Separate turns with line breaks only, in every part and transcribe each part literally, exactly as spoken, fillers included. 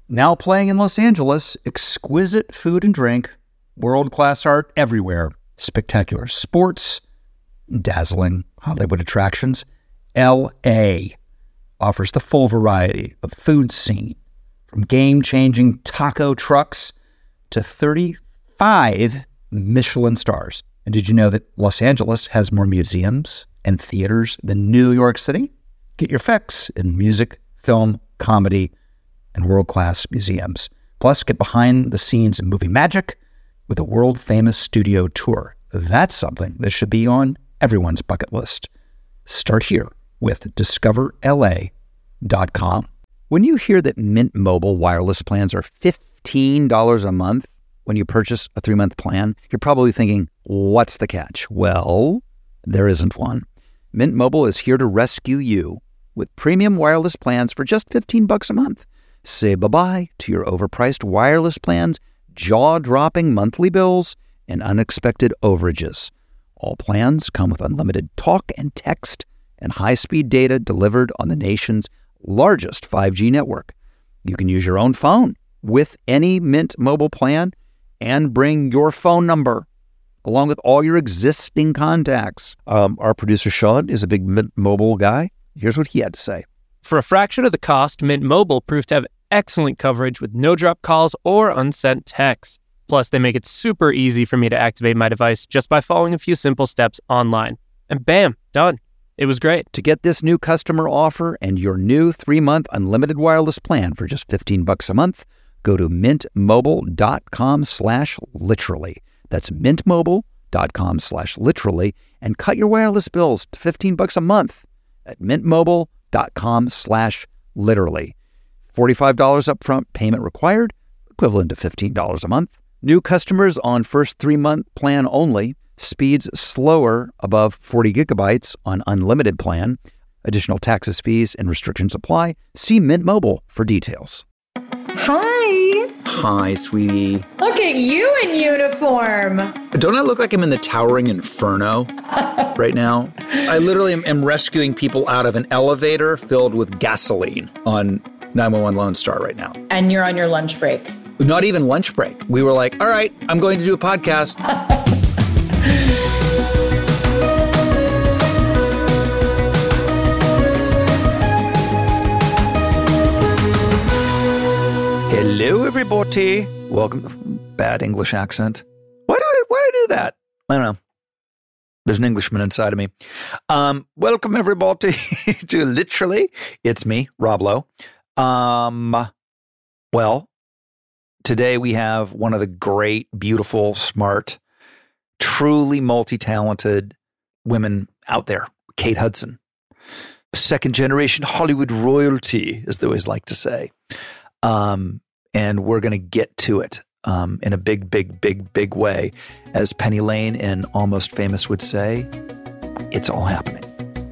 Now playing in Los Angeles, exquisite food and drink, world-class art everywhere, spectacular sports, dazzling Hollywood attractions. L A offers the full variety of food scene, from game-changing taco trucks to thirty-five Michelin stars. And did you know that Los Angeles has more museums and theaters than New York City? Get your fix in music, film, comedy, and world-class museums. Plus, get behind the scenes in movie magic with a world-famous studio tour. That's something that should be on everyone's bucket list. Start here with discover L A dot com. When you hear that Mint Mobile wireless plans are fifteen dollars a month when you purchase a three-month plan, you're probably thinking, what's the catch? Well, there isn't one. Mint Mobile is here to rescue you with premium wireless plans for just fifteen bucks a month. Say bye-bye to your overpriced wireless plans, jaw-dropping monthly bills, and unexpected overages. All plans come with unlimited talk and text and high-speed data delivered on the nation's largest five G network. You can use your own phone with any Mint Mobile plan and bring your phone number along with all your existing contacts. Um, our producer, Sean, is a big Mint Mobile guy. Here's what he had to say.
For a fraction of the cost, Mint Mobile proves to have excellent coverage with no-drop calls or unsent texts. Plus, they make it super easy for me to activate my device just by following a few simple steps online. And bam, done. It was great.
To get this new customer offer and your new three-month unlimited wireless plan for just fifteen bucks a month, go to mintmobile.com slash literally. That's mintmobile.com slash literally and cut your wireless bills to fifteen bucks a month at mintmobile.com slash literally. forty-five dollars upfront payment required, equivalent to fifteen dollars a month. New customers on first three-month plan only. Speeds slower above forty gigabytes on unlimited plan. Additional taxes, fees, and restrictions apply. See Mint Mobile for details.
Hi.
Hi, sweetie.
Look at you in uniform.
Don't I look like I'm in the Towering Inferno right now? I literally am, am rescuing people out of an elevator filled with gasoline on nine one one Lone Star right now.
And you're on your lunch break.
Not even lunch break. We were like, all right, I'm going to do a podcast.
Hello, everybody. Welcome. Bad English accent. Why do I, why do I do that? I don't know. There's an Englishman inside of me. Um, welcome, everybody, to Literally. It's me, Rob Lowe. Um, well, today we have one of the great, beautiful, smart, truly multi-talented women out there, Kate Hudson. Second generation Hollywood royalty, as they always like to say. Um, and we're going to get to it um, in a big, big, big, big way. As Penny Lane in Almost Famous would say, it's all happening.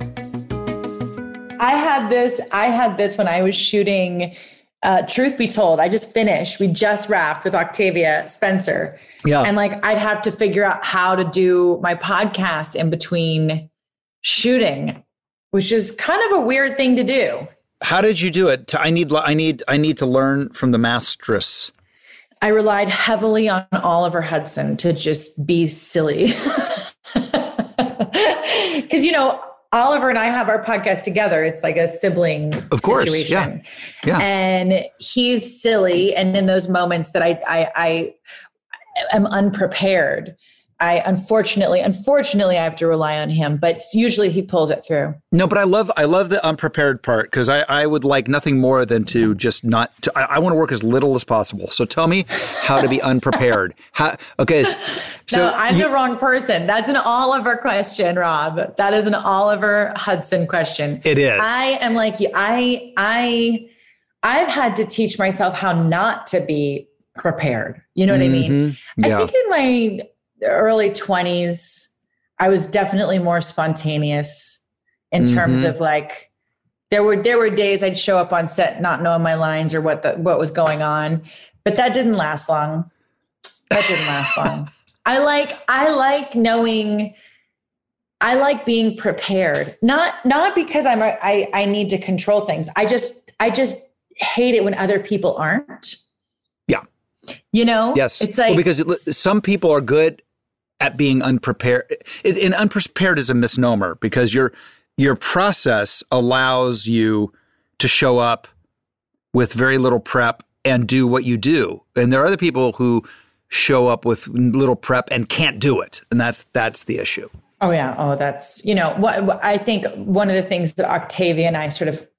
I had this, I had this when I was shooting uh, Truth Be Told. I just finished. We just wrapped with Octavia Spencer.
Yeah.
And like, I'd have to figure out how to do my podcast in between shooting, which is kind of a weird thing to do.
How did you do it? I need, I need, I need to learn from the mastress.
I relied heavily on Oliver Hudson to just be silly. Because, you know, Oliver and I have our podcast together. It's like a sibling
of course,
situation.
Yeah. Yeah.
And he's silly. And in those moments that I, I, I am unprepared, I unfortunately, unfortunately, I have to rely on him, but usually he pulls it through.
No, but I love, I love the unprepared part because I, I would like nothing more than to just not, to, I, I want to work as little as possible. So tell me how to be unprepared. How, okay. So
no, I'm
you,
the wrong person. That's an Oliver question, Rob. That is an Oliver Hudson question.
It is.
I am like, I, I, I've had to teach myself how not to be prepared. You know what
mm-hmm.
I mean?
Yeah.
I think in my early twenties, I was definitely more spontaneous in
mm-hmm.
terms of like, there were, there were days I'd show up on set, not knowing my lines or what the, what was going on, but that didn't last long. That didn't last long. I like, I like knowing, I like being prepared, not, not because I'm a, I, I need to control things. I just, I just, hate it when other people aren't.
Yeah.
You know?
Yes.
It's like,
well, because it, some people are good at being unprepared. It, and unprepared is a misnomer because your your process allows you to show up with very little prep and do what you do. And there are other people who show up with little prep and can't do it. And that's that's the issue.
Oh, yeah. Oh, that's, you know, what, what I think one of the things that Octavia and I sort of,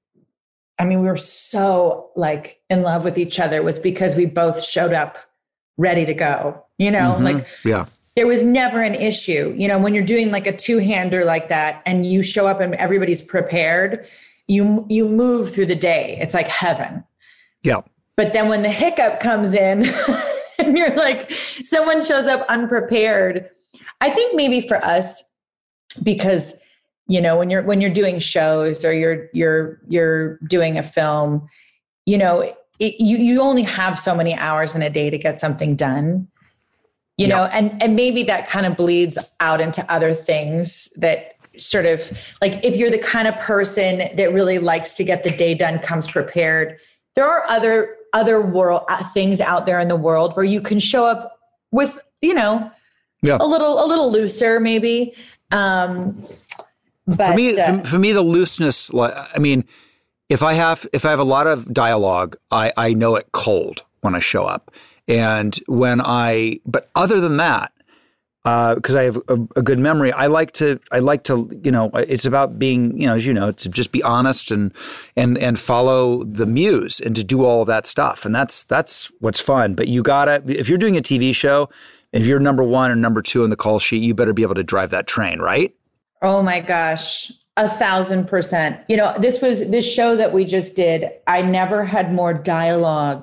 I mean, we were so like in love with each other was because we both showed up ready to go, you know,
Mm-hmm.
like
yeah.
There was never an issue, you know, when you're doing like a two-hander like that and you show up and everybody's prepared, you you move through the day. It's like heaven.
Yeah.
But then when the hiccup comes in and you're like, someone shows up unprepared, I think maybe for us, because, you know, when you're when you're doing shows or you're you're you're doing a film, you know, it, you you only have so many hours in a day to get something done. You know, yep. and, and maybe that kind of bleeds out into other things that sort of like, if you're the kind of person that really likes to get the day done, comes prepared, there are other, other world uh, things out there in the world where you can show up with, you know, yeah. a little, a little looser maybe. Um, but
for me,
uh,
for, for me, the looseness, I mean, if I have, if I have a lot of dialogue, I, I know it cold when I show up. And when I, but other than that, because uh, I have a, a good memory, I like to, I like to, you know, it's about being, you know, as you know, to just be honest and and and follow the muse and to do all of that stuff, and that's that's what's fun. But you gotta, if you're doing a T V show, if you're number one or number two on the call sheet, you better be able to drive that train, right?
Oh my gosh. A thousand percent. You know, this was this show that we just did. I never had more dialogue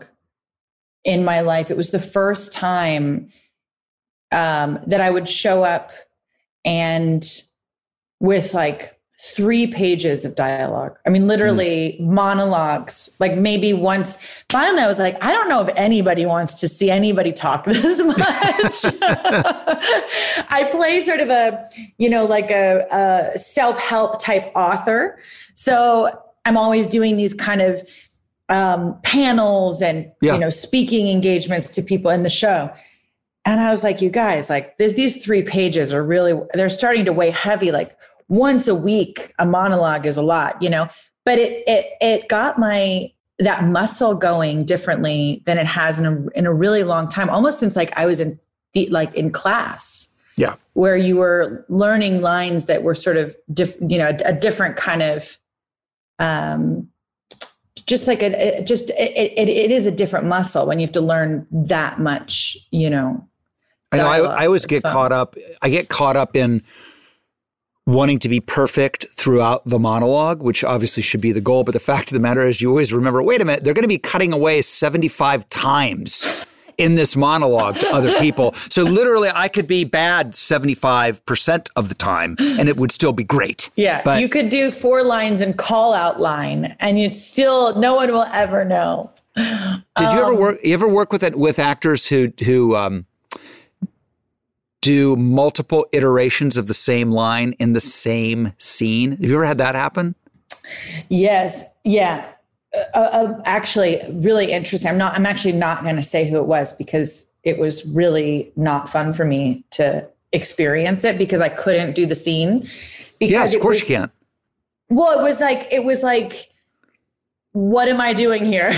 in my life. It was the first time um, that I would show up and with like three pages of dialogue. I mean, literally mm. monologues, like maybe once. Finally, I was like, I don't know if anybody wants to see anybody talk this much. I play sort of a, you know, like a, a self-help type author. So I'm always doing these kind of um, panels and, yeah. you know, speaking engagements to people in the show. And I was like, you guys, like this, these three pages are really, they're starting to weigh heavy. Like once a week, a monologue is a lot, you know, but it, it, it got my, that muscle going differently than it has in a, in a really long time, almost since like I was in the, like in class.
Yeah.
Where you were learning lines that were sort of, diff, you know, a, a different kind of, um, just like a, it, just, it, it, it is a different muscle when you have to learn that much, you know.
I know. I, I always get fun. caught up. I get caught up in wanting to be perfect throughout the monologue, which obviously should be the goal. But the fact of the matter is you always remember, wait a minute, they're going to be cutting away seventy-five times in this monologue to other people. So literally I could be bad seventy-five percent of the time and it would still be great.
Yeah. But you could do four lines and call out line and it's still, no one will ever know.
Did um, you ever work, you ever work with it with actors who, who, um, do multiple iterations of the same line in the same scene? Have you ever had that happen?
Yes. Yeah. Uh, uh, actually, really interesting. I'm not, I'm actually not going to say who it was because it was really not fun for me to experience it because I couldn't do the scene.
Yes, of course
was,
you can't.
Well, it was like, it was like, what am I doing here?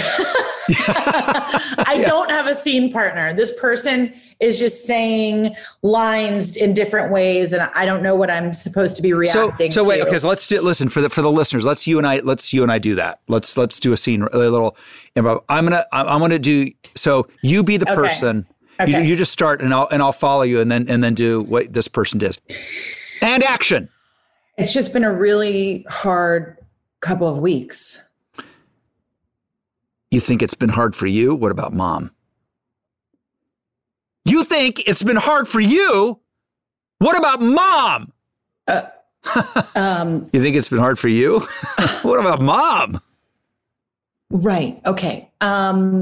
I yeah. don't have a scene partner. This person is just saying lines in different ways, and I don't know what I'm supposed to be reacting.
So, so
to.
wait, okay. So let's do, listen for the for the listeners. Let's you and I. Let's you and I do that. Let's let's do a scene, a little improv. I'm gonna I'm gonna do. So you be the
okay.
person.
Okay.
You, you just start, and I'll and I'll follow you, and then and then do what this person does. And action.
It's just been a really hard couple of weeks.
You think it's been hard for you? What about mom? You think it's been hard for you? What about mom?
Uh, um,
you think it's been hard for you? What about mom?
Right. Okay. Um,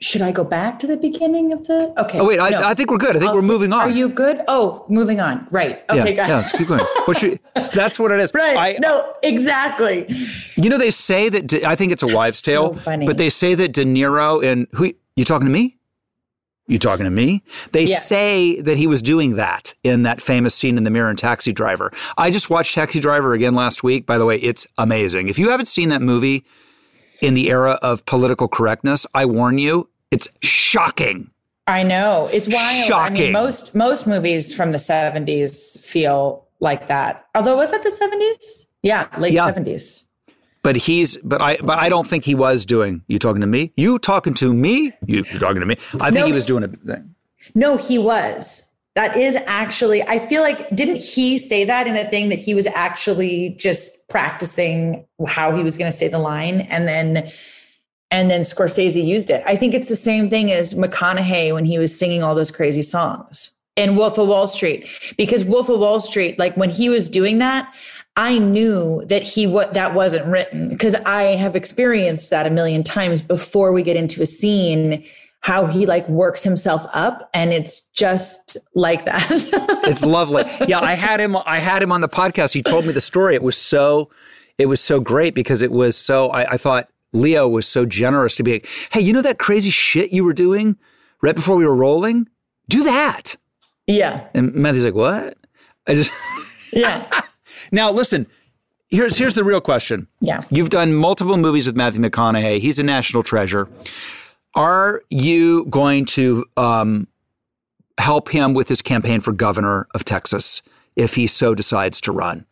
should I go back to the beginning of the? Okay.
Oh, wait, I,
no.
I think we're good. I think
I'll
we're
say-
moving on.
Are you good? Oh, moving on. Right. Okay,
yeah,
got
yeah,
it.
let's keep going. What should, that's what it is.
Right.
I,
no, exactly.
You know, they say that, De, I think it's a wives'
so
tale,
funny.
but they say that De Niro and, who, you talking to me? You talking to me? They
Yeah.
say that he was doing that in that famous scene in The Mirror and Taxi Driver. I just watched Taxi Driver again last week. By the way, it's amazing. If you haven't seen that movie in the era of political correctness, I warn you, it's shocking.
I know. It's wild.
Shocking.
I mean, most most movies from the seventies feel like that. Although, was that the seventies? Yeah, late
Yeah.
seventies.
But he's, but I, but I don't think he was doing. You talking to me? You talking to me? You, you talking to me? I think
No.
he was doing a thing.
No, he was. That is actually, I feel like, didn't he say that in a thing that he was actually just practicing how he was going to say the line, and then and then Scorsese used it. I think it's the same thing as McConaughey when he was singing all those crazy songs in Wolf of Wall Street, because Wolf of Wall Street, like when he was doing that, I knew that he what that wasn't written, because I have experienced that a million times before we get into a scene, how he like works himself up, and it's just like that.
It's lovely. Yeah, I had him. I had him on the podcast. He told me the story. It was so, it was so great because it was so. I, I thought Leo was so generous to be like, hey, you know that crazy shit you were doing right before we were rolling? Do that.
Yeah.
And Matthew's like, what? I just.
Yeah.
Now listen. Here's here's the real question.
Yeah.
You've done multiple movies with Matthew McConaughey. He's a national treasure. Are you going to um, help him with his campaign for governor of Texas if he so decides to run?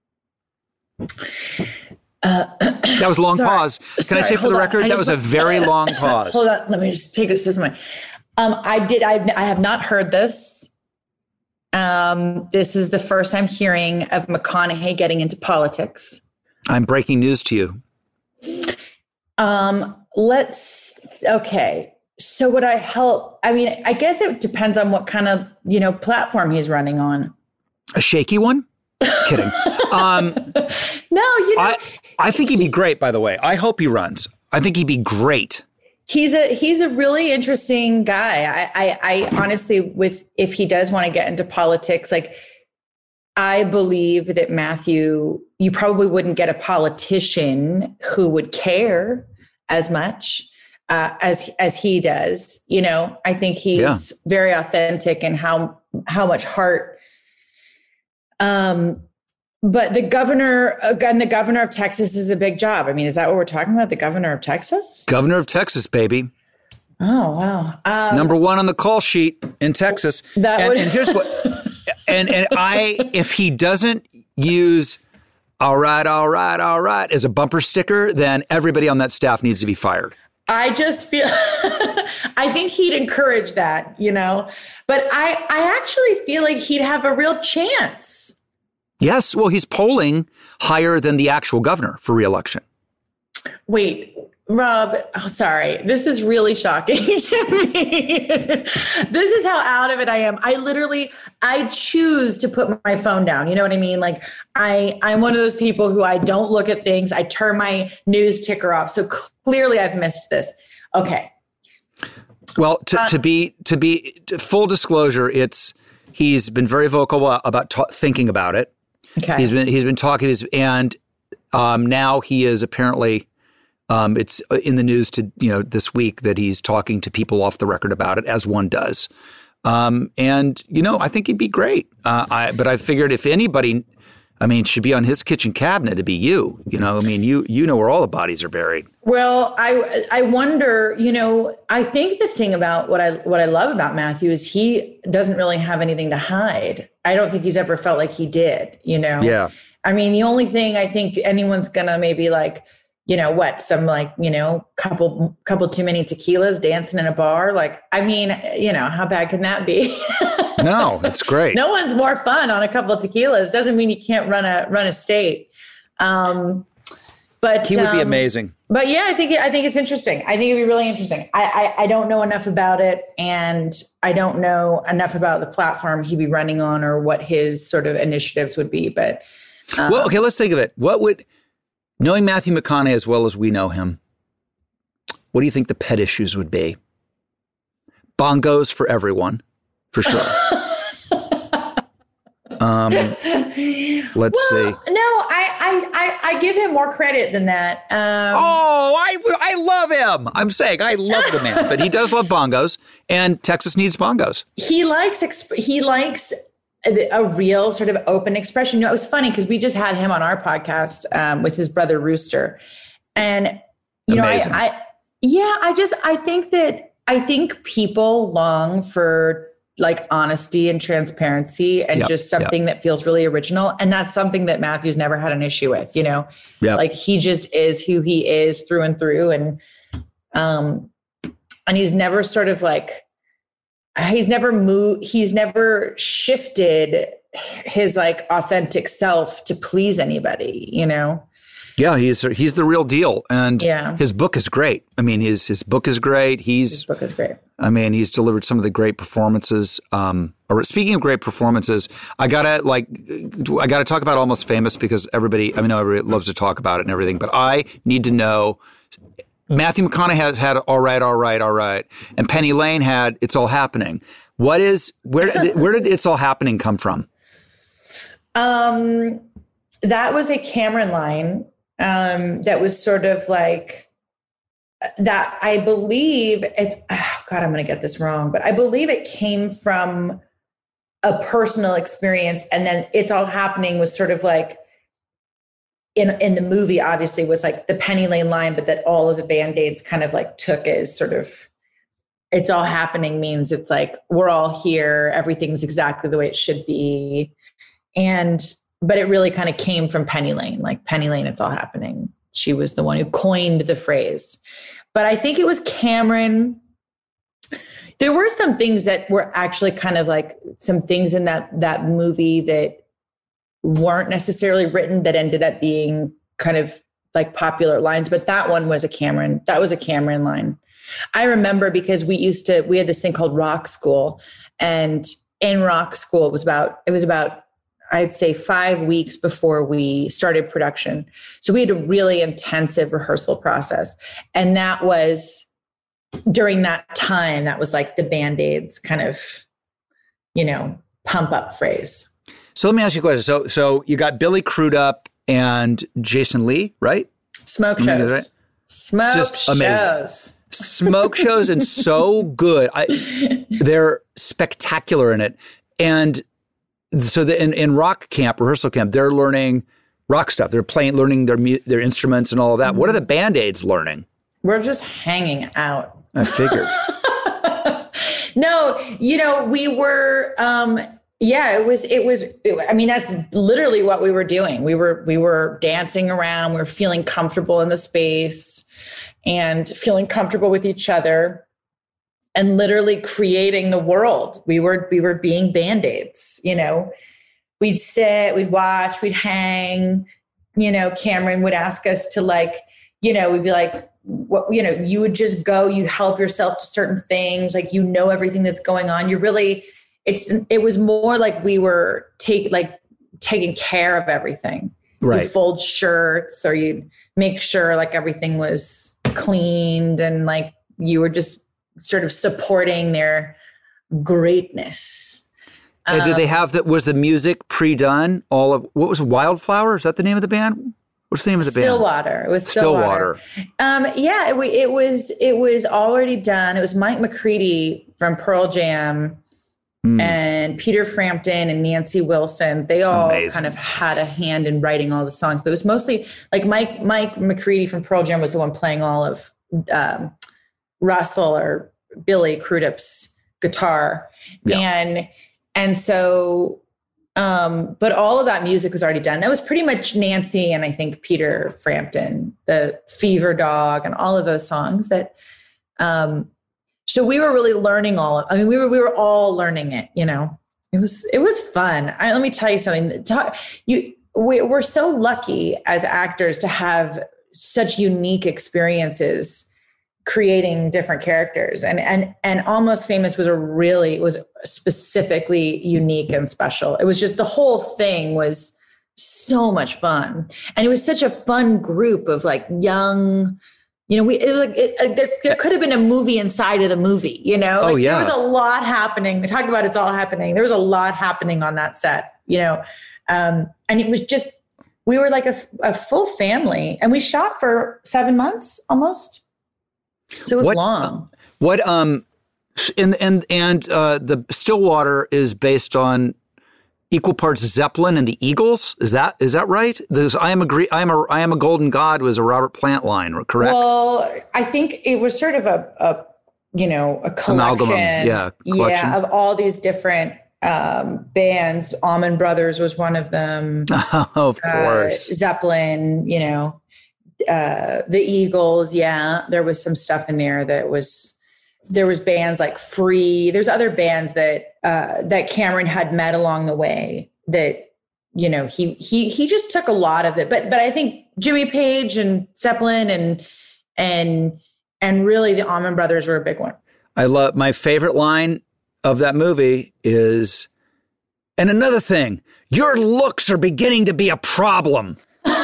Uh,
that was a long
sorry.
pause. Can
Sorry,
I say for
hold
the
on.
record,
I
that
just
was a
want-
very long pause.
Hold on. Let me just take a sip of my. Um, I did. I, I have not heard this. Um, this is the first I'm hearing of McConaughey getting into politics.
I'm breaking news to you.
Um, let's. Okay. So would I help? I mean, I guess it depends on what kind of, you know, platform he's running on.
A shaky one? Kidding. Um,
No, you know,
I, I think he'd be great, by the way. I hope he runs. I think he'd be great.
he's a he's a really interesting guy. I, I I honestly, with if he does want to get into politics, like I believe that Matthew, you probably wouldn't get a politician who would care as much uh, as as he does. You know, I think he's
Yeah.
very authentic in how how much heart. Um. But the governor, again, the governor of Texas is a big job. I mean, is that what we're talking about? The governor of Texas?
Governor of Texas, baby.
Oh, wow. Um,
Number one on the call sheet in Texas.
That
and,
would-
and here's what, and, and I, if he doesn't use all right, all right, all right as a bumper sticker, then everybody on that staff needs to be fired.
I just feel, I think he'd encourage that, you know, but I, I actually feel like he'd have a real chance.
Yes. Well, he's polling higher than the actual governor for reelection.
Wait, Rob, oh, sorry. This is really shocking to me. This is how out of it I am. I literally, I choose to put my phone down. You know what I mean? Like I, I'm one of those people who I don't look at things. I turn my news ticker off. So clearly I've missed this. Okay.
Well, to,
Uh,
to be, to be to full disclosure, it's, he's been very vocal about ta- thinking about it.
Okay.
He's been, he's been talking, he's, and um, now he is apparently, um, it's in the news to, you know, this week that he's talking to people off the record about it, as one does. Um, and, you know, I think he'd be great. Uh, I, but I figured if anybody, I mean, should be on his kitchen cabinet, it'd be you. You know, I mean, you you know where all the bodies are buried.
Well, I I wonder, you know, I think the thing about what I what I love about Matthew is he doesn't really have anything to hide. I don't think he's ever felt like he did, you know?
Yeah.
I mean, the only thing I think anyone's gonna maybe like, you know, what, some like, you know, couple couple too many tequilas dancing in a bar. Like, I mean, you know, how bad can that be?
No, it's great.
No one's more fun on a couple of tequilas. Doesn't mean you can't run a run a state. Um, but
He would be
um,
amazing.
But yeah, I think I think it's interesting. I think it'd be really interesting. I, I I don't know enough about it, and I don't know enough about the platform he'd be running on or what his sort of initiatives would be. But um,
Well, okay, let's think of it. What would, knowing Matthew McConaughey as well as we know him, what do you think the pet issues would be? bongos for everyone, for sure. um, let's
well,
see.
No, I, I, I, I give him more credit than that. Um,
oh, I, I love him. I'm saying I love the man, but he does love bongos, and Texas needs bongos.
He likes exp- he likes a, a real sort of open expression. You know, it was funny because we just had him on our podcast um, with his brother Rooster, and you
Amazing.
know, I, I yeah, I just I think that I think people long for like honesty and transparency and
yep,
just something
yep.
that feels really original. And that's something that Matthew's never had an issue with, you know,
yep.
like he just is who he is through and through. And, um, and he's never sort of like, he's never moved, he's never shifted his like authentic self to please anybody, you know?
Yeah, he's he's the real deal, and
yeah.
his book is great. I mean, his his book is great. He's
his book is great.
I mean, he's delivered some of the great performances. Um, or speaking of great performances, I gotta like I gotta talk about Almost Famous because everybody I mean, everybody loves to talk about it and everything, but I need to know. Matthew McConaughey has had All Right, All Right, All Right, and Penny Lane had It's All Happening. What is where did, where did It's All Happening come from?
Um, that was a Cameron line. Um, that was sort of like that. I believe it's, oh God, I'm going to get this wrong, but I believe it came from a personal experience. And then It's All Happening was sort of like in, in the movie, obviously was like the Penny Lane line, but that all of the Band-Aids kind of like took as sort of, It's All Happening means it's like, we're all here. Everything's exactly the way it should be. And But it really kind of came from Penny Lane, like Penny Lane, It's All Happening. She was the one who coined the phrase. But I think it was Cameron. There were some things that were actually kind of like some things in that, that movie that weren't necessarily written that ended up being kind of like popular lines. But that one was a Cameron. That was a Cameron line. I remember because we used to, we had this thing called Rock School. And in Rock School, it was about, it was about, I'd say five weeks before we started production. So we had a really intensive rehearsal process. And that was during that time, that was like the Band-Aids kind of, you know, pump up phrase.
So let me ask you a question. So, so you got Billy Crudup and Jason Lee, right?
Smoke shows. Right? Smoke
Just
shows.
Amazing. Smoke shows and so good. I, they're spectacular in it. And so the, in, in rock camp, rehearsal camp, they're learning rock stuff. They're playing, learning their their instruments and all of that. Mm-hmm. What are the Band-Aids learning?
We're just hanging out.
I figured.
No, you know, we were, um, yeah, it was, it was, it, I mean, that's literally what we were doing. We were, we were dancing around. We were feeling comfortable in the space and feeling comfortable with each other. And literally creating the world. We were we were being Band-Aids, you know. We'd sit, we'd watch, we'd hang. You know, Cameron would ask us to like, you know, we'd be like, what, you know, you would just go, you help yourself to certain things, like you know everything that's going on. You really, it's it was more like we were take like taking care of everything.
Right.
You fold shirts or you make sure like everything was cleaned and like you were just sort of supporting their greatness.
And
um,
did they have that? Was the music pre-done? All of what was Wildflower? Is that the name of the band? What's the name of the
Stillwater.
band?
It was Stillwater.
Stillwater.
Um, yeah, it, it was. It was already done. It was Mike McCready from Pearl Jam mm. and Peter Frampton and Nancy Wilson. They all Amazing. kind of had a hand in writing all the songs, but it was mostly like Mike Mike McCready from Pearl Jam was the one playing all of. Um, Russell or Billy Crudup's guitar. Yeah. And, and so, um, but all of that music was already done. That was pretty much Nancy and I think Peter Frampton, the Fever Dog and all of those songs that, um, so we were really learning all of, I mean, we were, we were all learning it, you know, it was, it was fun. I, let me tell you something. Talk, you, we, we're so lucky as actors to have such unique experiences creating different characters and, and, and Almost Famous was a really, was specifically unique and special. It was just, the whole thing was so much fun. And it was such a fun group of like young, You know, we it was like it, uh, there, there could have been a movie inside of the movie. You know, like,
oh yeah,
there was a lot happening. They talk about it's all happening. There was a lot happening on that set. You know, um, and it was just we were like a, a full family, and we shot for seven months almost. So it was
what,
long.
What um, and and and uh, the Stillwater is based on equal parts Zeppelin and the Eagles. Is that is that right? There's I am a Gre- I am a I am a Golden God was a Robert Plant line, correct?
Well, I think it was sort of a, a you know a collection,
Amalgamum, yeah, collection.
yeah, of all these different um, bands. Allman Brothers was one of them.
Oh, of course,
uh, Zeppelin, you know, uh, the Eagles. Yeah, there was some stuff in there that was. There was bands like Free. There's other bands that uh, that Cameron had met along the way. That you know he he he just took a lot of it. But but I think Jimmy Page and Zeppelin and and and really the Allman Brothers were a big one.
I love my favorite line of that movie is, and another thing, your looks are beginning to be a problem.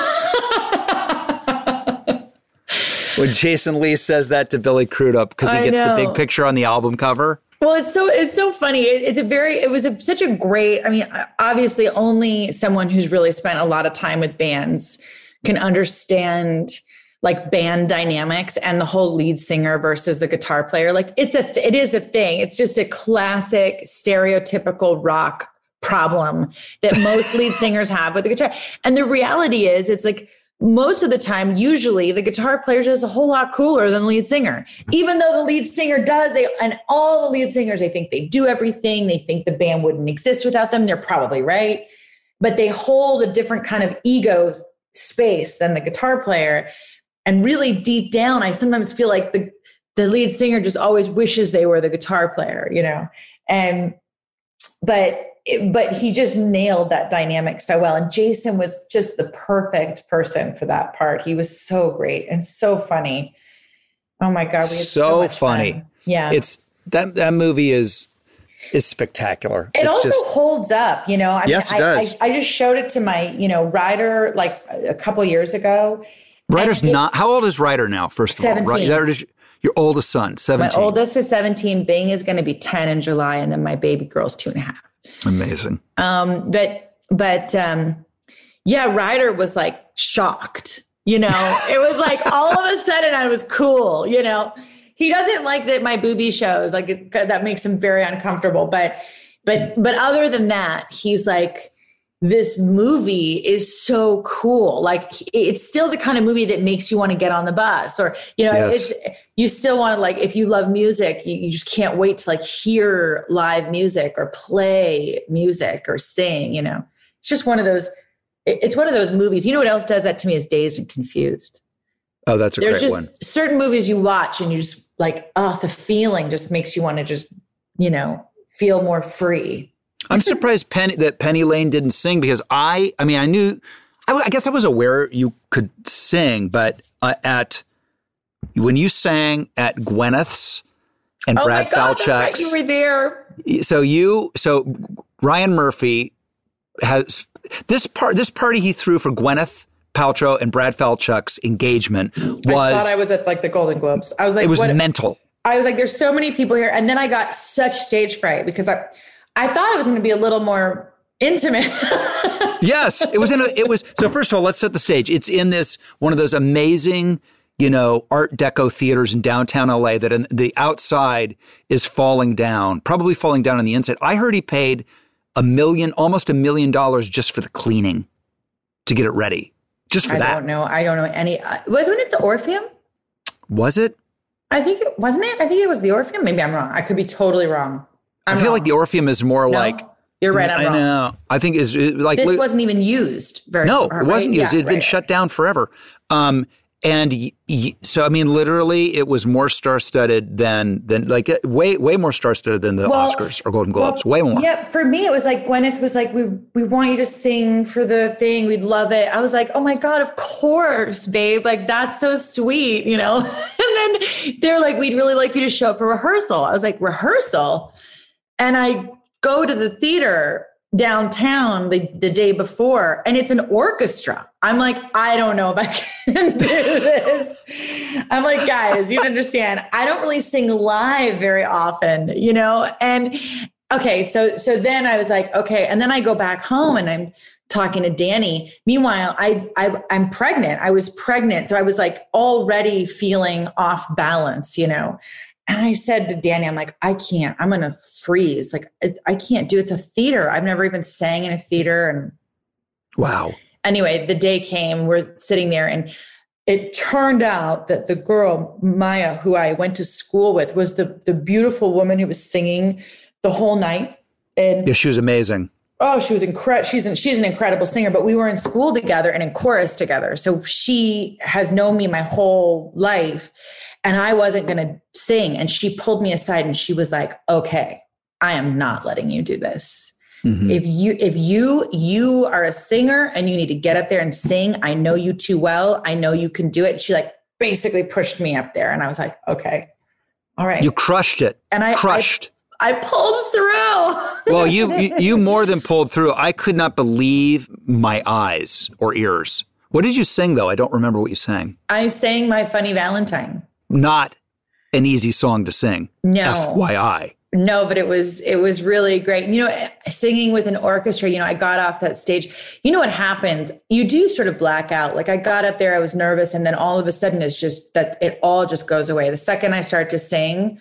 When Jason Lee says that to Billy Crudup because he
I
gets
know.
the big picture on the album cover.
Well, it's so it's so funny. It, it's a very it was a, such a great. I mean, obviously, only someone who's really spent a lot of time with bands can understand like band dynamics and the whole lead singer versus the guitar player. Like it's a th- it is a thing. It's just a classic stereotypical rock problem that most lead singers have with the guitar. And the reality is, it's like. Most of the time, usually the guitar player is a whole lot cooler than the lead singer, even though the lead singer does. They and all the lead singers, they think they do everything. They think the band wouldn't exist without them. They're probably right, but they hold a different kind of ego space than the guitar player. And really deep down, I sometimes feel like the the lead singer just always wishes they were the guitar player, you know. And but. It, but he just nailed that dynamic so well. And Jason was just the perfect person for that part. He was so great and so funny. Oh my God. We had so,
so
much
funny.
Fun. Yeah.
It's that, that movie is, is spectacular.
It
it's
also
just,
holds up, you know, I
yes,
mean,
it
I,
does.
I, I just showed it to my, you know, Ryder like a couple years ago.
Ryder's
it,
not, how old is Ryder now? First of
seventeen.
all, right? That is your oldest son, seventeen.
My oldest is seventeen. Bing is going to be ten in July. And then my baby girl's two and a half.
Amazing.
Um, but, but, um, yeah, Ryder was like shocked, you know, it was like all of a sudden I was cool, you know, he doesn't like that my booby shows, like it, that makes him very uncomfortable. But, but, but other than that, he's like, this movie is so cool. Like it's still the kind of movie that makes you want to get on the bus or, you know,
yes.
it's, you still want to like, if you love music, you, you just can't wait to like hear live music or play music or sing, you know, it's just one of those, it, it's one of those movies. You know what else does that to me is Dazed and Confused.
Oh, that's a
There's
great
just
one.
Certain movies you watch and you just like, oh, the feeling just makes you want to just, you know, feel more free.
I'm surprised Penny, that Penny Lane didn't sing because I, I mean, I knew, I, I guess I was aware you could sing, but uh, at, when you sang at Gwyneth's and
oh
Brad
my God,
Falchuk's,
that's right, you were there.
So you, so Ryan Murphy has this part, this party he threw for Gwyneth Paltrow and Brad Falchuk's engagement was,
I thought I was at like the Golden Globes. I was like,
it was
what?
mental.
I was like, there's so many people here. And then I got such stage fright because I, I thought it was going to be a little more intimate.
Yes, it was in a, it was, so first of all, let's set the stage. It's in this, one of those amazing, you know, Art Deco theaters in downtown L A that in the outside is falling down, probably falling down on the inside. I heard he paid a million, almost a million dollars just for the cleaning to get it ready. Just for
I
that.
I don't know. I don't know any, uh, wasn't it the Orpheum?
Was it?
I think it wasn't it. I think it was the Orpheum. Maybe I'm wrong. I could be totally wrong. I'm
I feel
wrong.
like the Orpheum is more
No,
like,
you're right. I'm
I
wrong.
know. I think is like
This wasn't even used very.
no,
right?
it wasn't used.
Yeah,
It had been
right.
shut down forever. Um, and y- y- so, I mean, literally, it was more star-studded than than like uh, way way more star-studded than the
Well,
Oscars or Golden Globes.
Well,
way more.
Yeah, for me, it was like Gwyneth was like, "We we want you to sing for the thing. We'd love it." I was like, "Oh my God, of course, babe! Like that's so sweet, you know." And then they're like, "We'd really like you to show up for rehearsal." I was like, "Rehearsal?" And I go to the theater downtown the, the day before, and it's an orchestra. I'm like, I don't know if I can do this. I'm like, guys, you understand, I don't really sing live very often, you know? And okay, so so then I was like, okay, and then I go back home and I'm talking to Danny. Meanwhile, I, I I'm pregnant. I was pregnant. So I was like already feeling off balance, you know? And I said to Danny, I'm like, I can't, I'm going to freeze. Like, I, I can't do it. It's a theater. I've never even sang in a theater. And
wow.
Anyway, the day came, we're sitting there, and it turned out that the girl, Maya, who I went to school with, was the, the beautiful woman who was singing the whole night. And
yeah, she was amazing.
Oh, she was incredible. She's an, she's an incredible singer, but we were in school together and in chorus together. So she has known me my whole life, and I wasn't going to sing. And she pulled me aside and she was like, okay, I am not letting you do this. Mm-hmm. If you, if you, you are a singer and you need to get up there and sing, I know you too well. I know you can do it. She like basically pushed me up there, and I was like, okay, all right.
You crushed it.
And I
crushed.
I, I pulled through.
Well, you, you you more than pulled through. I could not believe my eyes or ears. What did you sing, though? I don't remember what you sang.
I sang My Funny Valentine.
Not an easy song to sing.
No.
F Y I.
No, but it was it was really great. You know, singing with an orchestra, you know, I got off that stage. You know what happened? You do sort of black out. Like I got up there, I was nervous, and then all of a sudden it's just that it all just goes away. The second I start to sing,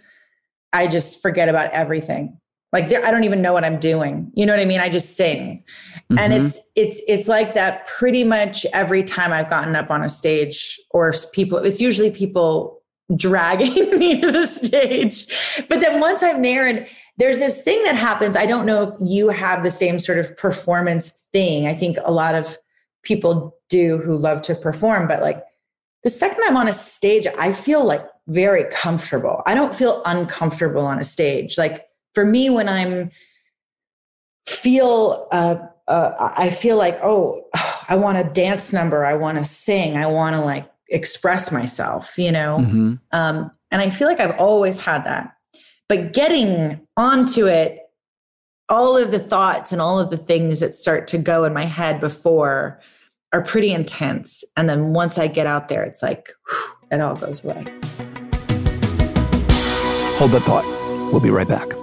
I just forget about everything. Like I don't even know what I'm doing. You know what I mean? I just sing. Mm-hmm. And it's, it's, it's like that pretty much every time I've gotten up on a stage, or people, it's usually people dragging me to the stage. But then once I'm there, and there's this thing that happens, I don't know if you have the same sort of performance thing. I think a lot of people do who love to perform, but like the second I'm on a stage, I feel like very comfortable. I don't feel uncomfortable on a stage. Like for me, when I'm feel, uh, uh, I feel like, oh, I want a dance number. I want to sing. I want to like express myself, you know? Mm-hmm. Um, and I feel like I've always had that, but getting onto it, all of the thoughts and all of the things that start to go in my head before are pretty intense. And then once I get out there, it's like, whew, it all goes away.
Hold that thought. We'll be right back.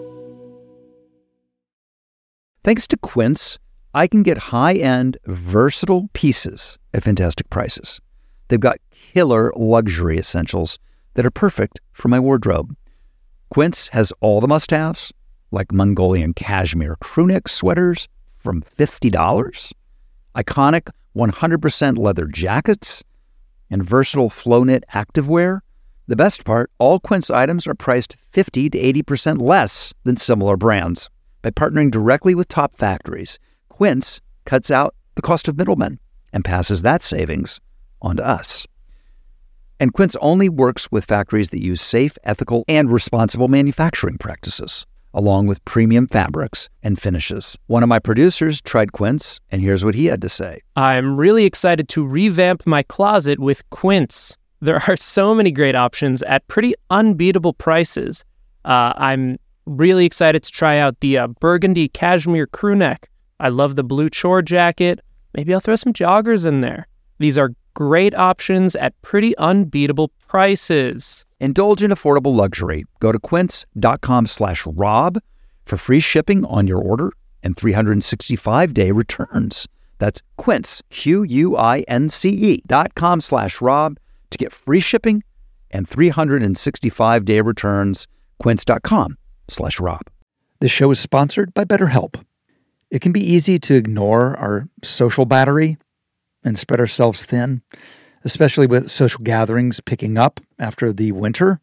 Thanks to Quince, I can get high-end, versatile pieces at fantastic prices. They've got killer luxury essentials that are perfect for my wardrobe. Quince has all the must-haves, like Mongolian cashmere crewneck sweaters from fifty dollars, iconic one hundred percent leather jackets, and versatile flow-knit activewear. The best part, all Quince items are priced fifty to eighty percent less than similar brands. By partnering directly with top factories, Quince cuts out the cost of middlemen and passes that savings on to us. And Quince only works with factories that use safe, ethical, and responsible manufacturing practices, along with premium fabrics and finishes. One of my producers tried Quince, and here's what he had to say.
I'm really excited to revamp my closet with Quince. There are so many great options at pretty unbeatable prices. Uh, I'm really excited to try out the uh, burgundy cashmere crewneck. I love the blue chore jacket. Maybe I'll throw some joggers in there. These are great options at pretty unbeatable prices.
Indulge in affordable luxury. Go to quince.com slash Rob for free shipping on your order and three hundred sixty-five day returns. That's Quince, Q U I N C E dot com slash Rob to get free shipping and three hundred sixty-five day returns. Quince.com slash Rob.
This show is sponsored by BetterHelp. It can be easy to ignore our social battery and spread ourselves thin, especially with social gatherings picking up after the winter.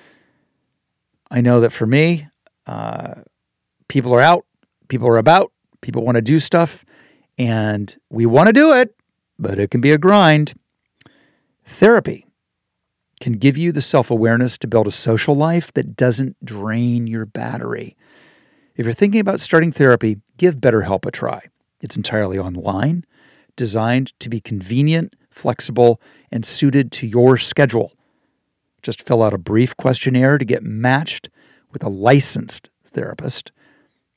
I know that for me, uh, people are out, people are about, people want to do stuff, and we want to do it, but it can be a grind. Therapy can give you the self-awareness to build a social life that doesn't drain your battery. If you're thinking about starting therapy, give BetterHelp a try. It's entirely online, designed to be convenient, flexible, and suited to your schedule. Just fill out a brief questionnaire to get matched with a licensed therapist.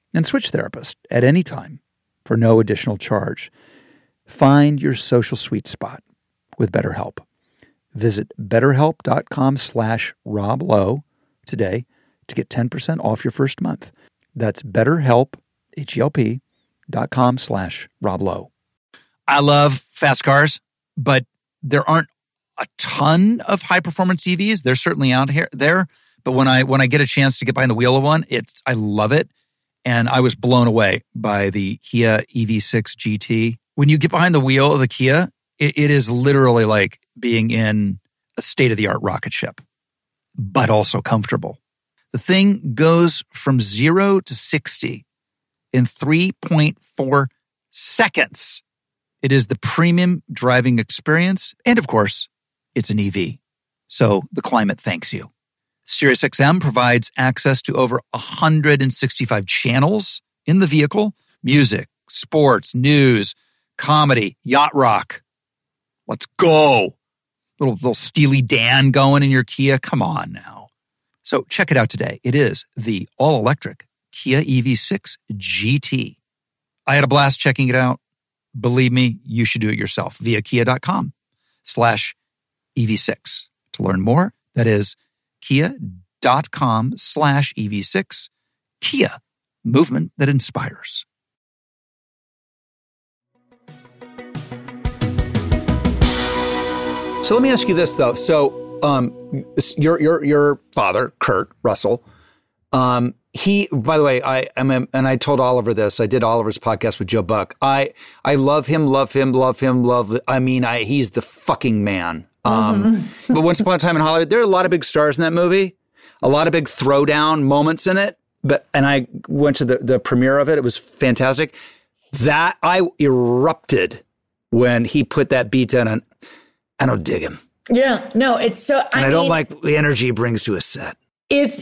and switch therapists at any time for no additional charge. Find your social sweet spot with BetterHelp. Visit betterhelp.com slash Rob Lowe today to get ten percent off your first month. That's betterhelp, H-E-L-P, dot com slash Rob Lowe.
I love fast cars, but there aren't a ton of high-performance E Vs. They're certainly out here there. But when I when I get a chance to get behind the wheel of one, it's I love it. And I was blown away by the Kia E V six G T. When you get behind the wheel of the Kia, it, it is literally like being in a state-of-the-art rocket ship, but also comfortable. The thing goes from zero to sixty in three point four seconds. It is the premium driving experience. And of course, it's an E V. So the climate thanks you. SiriusXM provides access to over one hundred sixty-five channels in the vehicle. Music, sports, news, comedy, yacht rock. Let's go. Little, little Steely Dan going in your Kia. Come on now. So check it out today. It is the all-electric Kia E V six G T. I had a blast checking it out. Believe me, you should do it yourself via kia.com slash EV6. To learn more, that is kia.com slash EV6. Kia, movement that inspires.
So let me ask you this, though. So um, your your your father, Kurt Russell, um, he, by the way, I am, and I told Oliver this. I did Oliver's podcast with Joe Buck. I I love him, love him, love him, love. I mean, I he's the fucking man. Um, mm-hmm. But Once Upon a Time in Hollywood, there are a lot of big stars in that movie, a lot of big throwdown moments in it. But and I went to the the premiere of it. It was fantastic. That I erupted when he put that beat down, and I don't dig him.
Yeah, no, it's so.
And I,
I
don't
mean,
like the energy he brings to a set.
It's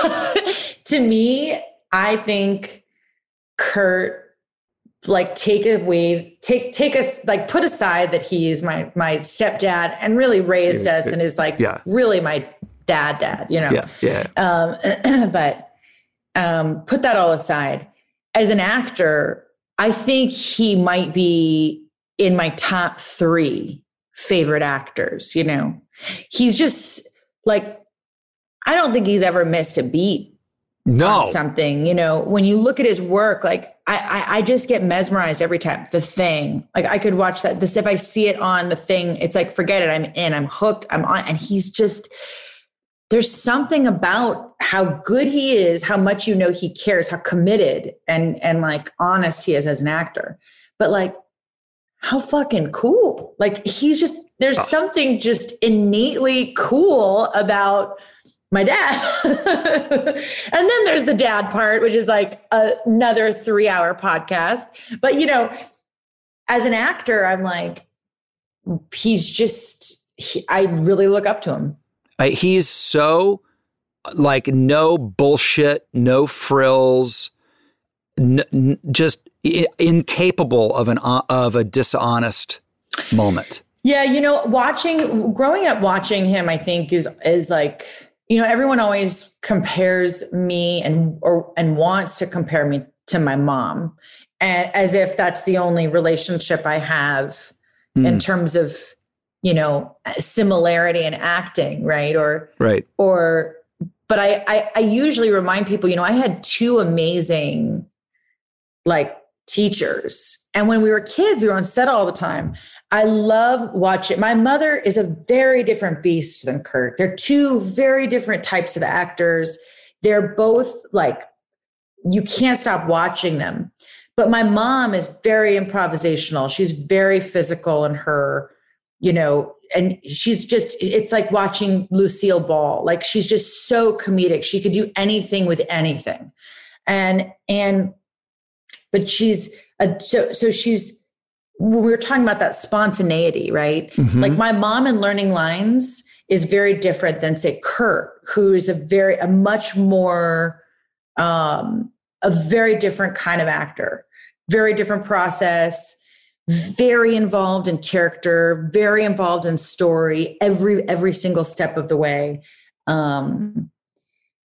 to me, I think Kurt, like, take away, take take us, like, put aside that he's my my stepdad and really raised yeah, us yeah, and is like yeah. really my dad, dad, you know.
Yeah, yeah.
Um, but um, put that all aside. As an actor, I think he might be in my top three favorite actors. You know, he's just like. I don't think he's ever missed a beat
no.
on something. You know, when you look at his work, like I, I, I just get mesmerized every time. The Thing, like I could watch that. This if I see it on The Thing, it's like forget it. I'm in. I'm hooked. I'm on. And he's just there's something about how good he is, how much you know he cares, how committed and and like honest he is as an actor. But like how fucking cool! Like he's just there's oh. something just innately cool about. My dad. And then there's the dad part, which is like a, another three hour podcast. But, you know, as an actor, I'm like, he's just, he, I really look up to him.
Uh, he's so like no bullshit, no frills, n- n- just I- incapable of an uh, of a dishonest moment.
Yeah. You know, watching, growing up watching him, I think is, is like, you know, everyone always compares me and or and wants to compare me to my mom, and as if that's the only relationship I have mm. in terms of, you know, similarity in acting, right? Or
right.
Or, but I, I I usually remind people, you know, I had two amazing, like teachers, and when we were kids, we were on set all the time. I love watching. My mother is a very different beast than Kurt. They're two very different types of actors. They're both like, you can't stop watching them. But my mom is very improvisational. She's very physical in her, you know, and she's just, it's like watching Lucille Ball. Like she's just so comedic. She could do anything with anything. And, and, but she's, a, so, so she's, we were talking about that spontaneity, right? Mm-hmm. Like my mom in Learning Lines is very different than say Kurt, who is a very, a much more, um, a very different kind of actor, very different process, very involved in character, very involved in story, every, every single step of the way. Um,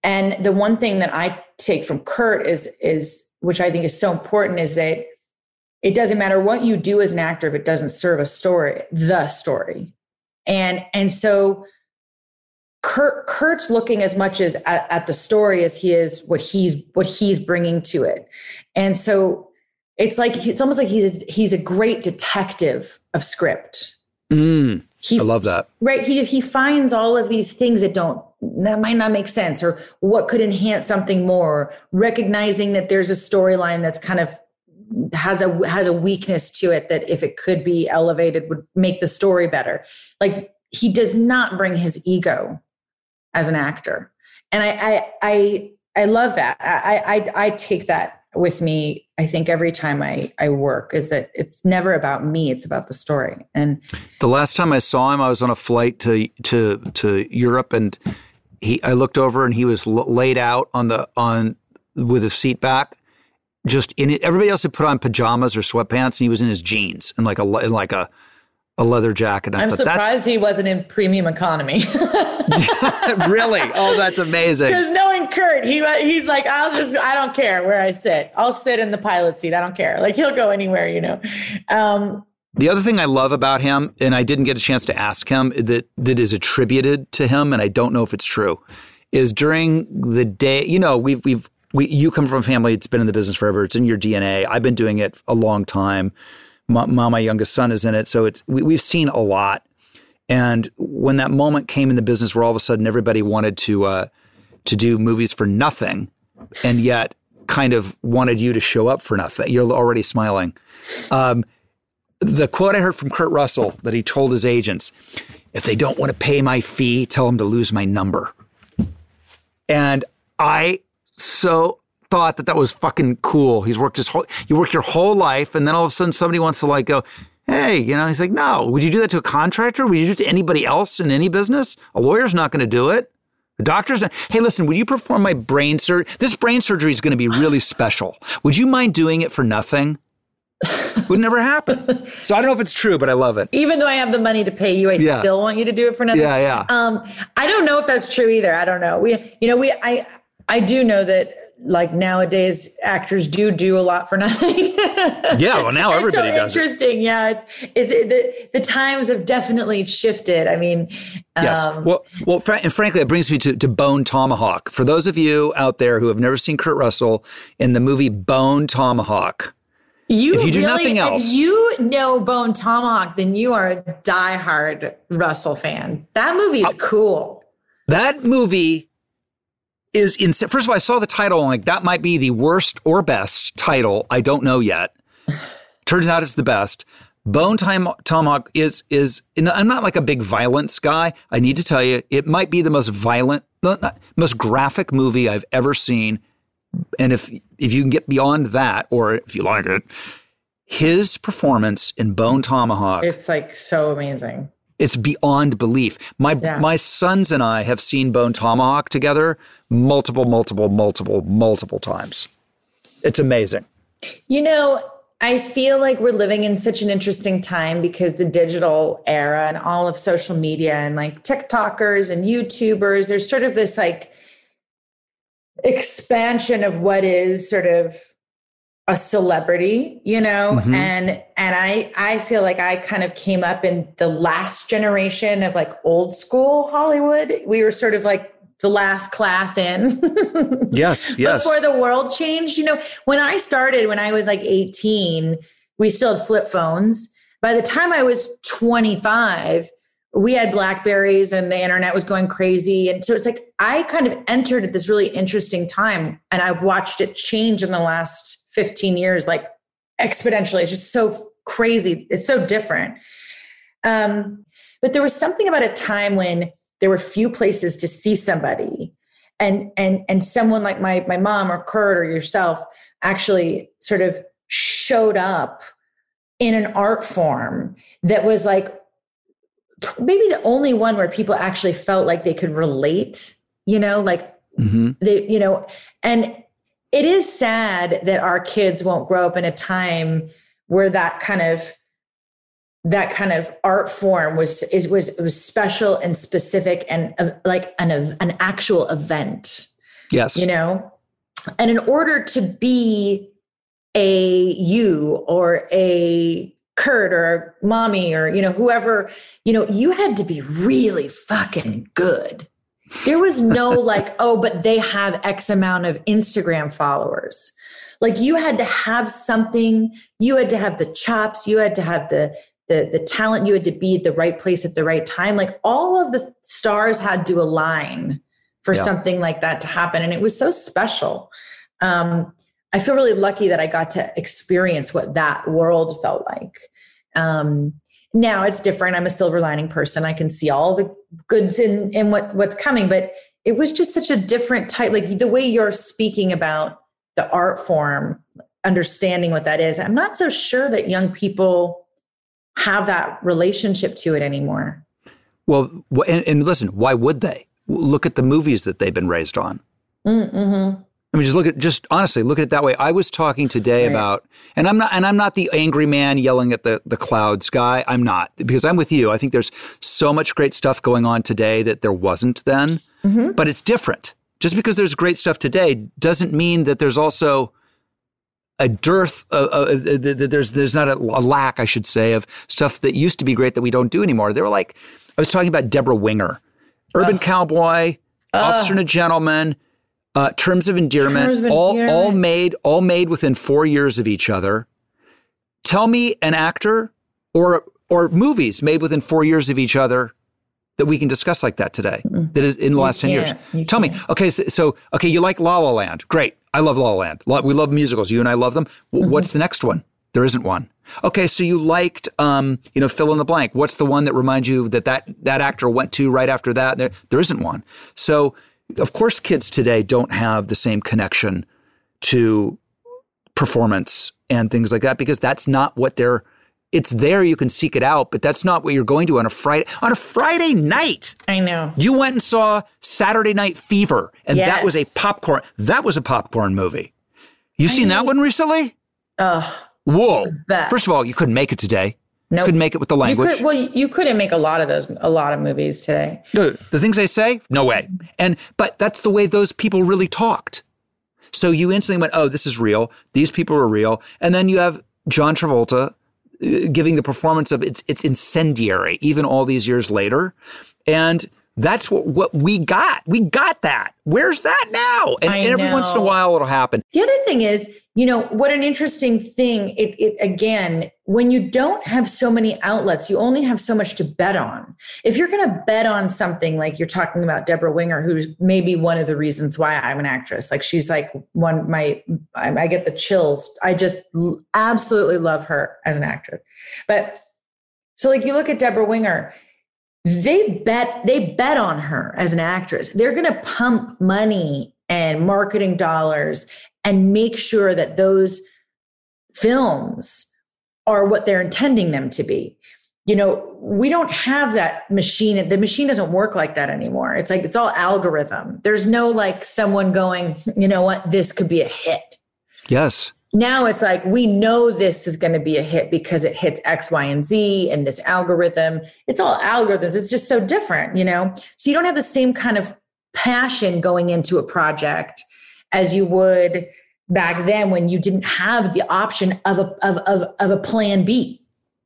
And the one thing that I take from Kurt is, is, which I think is so important, is that it doesn't matter what you do as an actor if it doesn't serve a story, the story. And, and so Kurt, Kurt's looking as much as at, at the story as he is what he's, what he's bringing to it. And so it's like, it's almost like he's, he's a great detective of script.
Mm,
he,
I love that.
Right. He, he finds all of these things that don't, that might not make sense, or what could enhance something more, recognizing that there's a storyline that's kind of has a, has a weakness to it that if it could be elevated would make the story better. Like, he does not bring his ego as an actor. And I, I, I, I love that. I, I, I take that with me. I think every time I, I work, is that it's never about me. It's about the story. And
the last time I saw him, I was on a flight to, to, to Europe, and he, I looked over and he was l- laid out on the, on with his seat back, just in it. Everybody else had put on pajamas or sweatpants, and he was in his jeans and like a, in like a, a leather jacket.
I'm
thought,
surprised he wasn't in premium economy.
Really? Oh, that's amazing.
Because knowing Kurt, he he's like, I'll just, I don't care where I sit. I'll sit in the pilot seat. I don't care. Like, he'll go anywhere, you know. Um,
the other thing I love about him, and I didn't get a chance to ask him, that that is attributed to him, and I don't know if it's true, is during the day, you know, we've we've we you come from a family that's been in the business forever. It's in your D N A. I've been doing it a long time. My, my youngest son is in it. So it's, we, we've seen a lot. And when that moment came in the business where all of a sudden everybody wanted to, uh, to do movies for nothing, and yet kind of wanted you to show up for nothing, you're already smiling. Um, the quote I heard from Kurt Russell that he told his agents, if they don't want to pay my fee, tell them to lose my number. And I, so thought that that was fucking cool. He's worked his whole, you work your whole life, and then all of a sudden somebody wants to like go, hey, you know, he's like, no, would you do that to a contractor? Would you do it to anybody else in any business? A lawyer's not going to do it. A doctor's not. Hey, listen, would you perform my brain surgery? This brain surgery is going to be really special. Would you mind doing it for nothing? Would never happen. So I don't know if it's true, but I love it.
Even though I have the money to pay you, I
yeah.
still want you to do it for nothing.
Yeah, yeah.
Um, I don't know if that's true either. I don't know. We, you know, we, I, I do know that, like, nowadays actors do do a lot for nothing.
Yeah, well, now everybody
so
does
interesting. It. Yeah, it's it's it, the the times have definitely shifted. I mean,
yes.
Um,
well, well, fr- and frankly, it brings me to, to Bone Tomahawk. For those of you out there who have never seen Kurt Russell in the movie Bone Tomahawk,
you
if you do
really,
nothing else,
if you know Bone Tomahawk, then you are a diehard Russell fan. That movie is uh, cool.
That movie is in. First of all, I saw the title and like, that might be the worst or best title. I don't know yet. Turns out it's the best. Bone Tomahawk is, is, I'm not like a big violence guy. I need to tell you, it might be the most violent, most graphic movie I've ever seen. And if, if you can get beyond that, or if you like it, his performance in Bone Tomahawk.
It's like so amazing.
It's beyond belief. My yeah. my sons and I have seen Bone Tomahawk together multiple, multiple, multiple, multiple times. It's amazing.
You know, I feel like we're living in such an interesting time because the digital era and all of social media and like TikTokers and YouTubers, there's sort of this like expansion of what is sort of a celebrity, you know, mm-hmm. and and I I feel like I kind of came up in the last generation of like old school Hollywood. We were sort of like the last class in.
Yes, yes.
Before the world changed, you know, when I started, when I was like eighteen, we still had flip phones. By the time I was twenty-five, we had Blackberries and the internet was going crazy. And so it's like, I kind of entered at this really interesting time, and I've watched it change in the last fifteen years, like exponentially. It's just so crazy. It's so different. Um, but there was something about a time when there were few places to see somebody, and, and, and someone like my, my mom or Kurt or yourself actually sort of showed up in an art form that was like, maybe the only one where people actually felt like they could relate, you know, like mm-hmm. they, you know, and it is sad that our kids won't grow up in a time where that kind of, that kind of art form was, is, was, was special and specific and uh, like an, an actual event.
Yes.
You know, and in order to be a you or a Kurt or mommy or, you know, whoever, you know, you had to be really fucking good. There was no like, oh, but they have X amount of Instagram followers. Like you had to have something, you had to have the chops, you had to have the, the, the talent, you had to be at the right place at the right time. Like all of the stars had to align for yeah. something like that to happen. And it was so special. Um, I feel really lucky that I got to experience what that world felt like. Um, now it's different. I'm a silver lining person. I can see all the goods in, in what, what's coming, but it was just such a different type, like the way you're speaking about the art form, understanding what that is. I'm not so sure that young people have that relationship to it anymore.
Well, and, and listen, why would they? Look at the movies that they've been raised on.
Mm-hmm.
I mean, just look at, just honestly, look at it that way. I was talking today right. about, and I'm not, and I'm not the angry man yelling at the, the clouds guy. I'm not, because I'm with you. I think there's so much great stuff going on today that there wasn't then, mm-hmm. but it's different. Just because there's great stuff today doesn't mean that there's also a dearth, uh, uh, there's there's not a, a lack, I should say, of stuff that used to be great that we don't do anymore. They were like, I was talking about Deborah Winger, Urban uh, Cowboy, uh, Officer and a Gentleman, uh, Terms of Endearment, Terms of all Endearment. all made all made within four years of each other. Tell me an actor or or movies made within four years of each other that we can discuss like that today, that is in the
you
last ten years.
You
Tell
can't.
me, okay, so, so, okay, you like La La Land. Great. I love La La Land. We love musicals. You and I love them. Mm-hmm. What's the next one? There isn't one. Okay, so you liked, um, you know, fill in the blank. What's the one that reminds you that that, that actor went to right after that? There, there isn't one. So, of course, kids today don't have the same connection to performance and things like that because that's not what they're It's there, you can seek it out, but that's not what you're going to on a Friday. On a Friday night.
I know.
You went and saw Saturday Night Fever, and
yes.
that was a popcorn, that was a popcorn movie. You I seen know. that one recently?
Ugh.
Whoa. First of all, you couldn't make it today.
No. Nope.
Couldn't make it with the language.
You could, well, you couldn't make a lot of those, a lot of movies today.
No, the things they say, no way. And, but that's the way those people really talked. So you instantly went, oh, this is real. These people are real. And then you have John Travolta giving the performance of it's it's incendiary, even all these years later. And that's what, what we got. We got that. Where's that now? And, and every once in a while it'll happen.
The other thing is, you know, what an interesting thing. It, it again, when you don't have so many outlets, you only have so much to bet on. If you're going to bet on something like you're talking about Deborah Winger, who's maybe one of the reasons why I'm an actress. Like she's like one, my, I, I get the chills. I just l- absolutely love her as an actress. But so like you look at Deborah Winger, they bet, they bet on her as an actress. They're going to pump money and marketing dollars and make sure that those films are what they're intending them to be. You know, we don't have that machine. The machine doesn't work like that anymore. It's like, it's all algorithm. There's no like someone going, you know what, this could be a hit.
Yes.
Now it's like, we know this is going to be a hit because it hits X, Y, and Z and this algorithm. It's all algorithms. It's just so different, you know? So you don't have the same kind of passion going into a project as you would back then when you didn't have the option of a, of, of, of a plan B.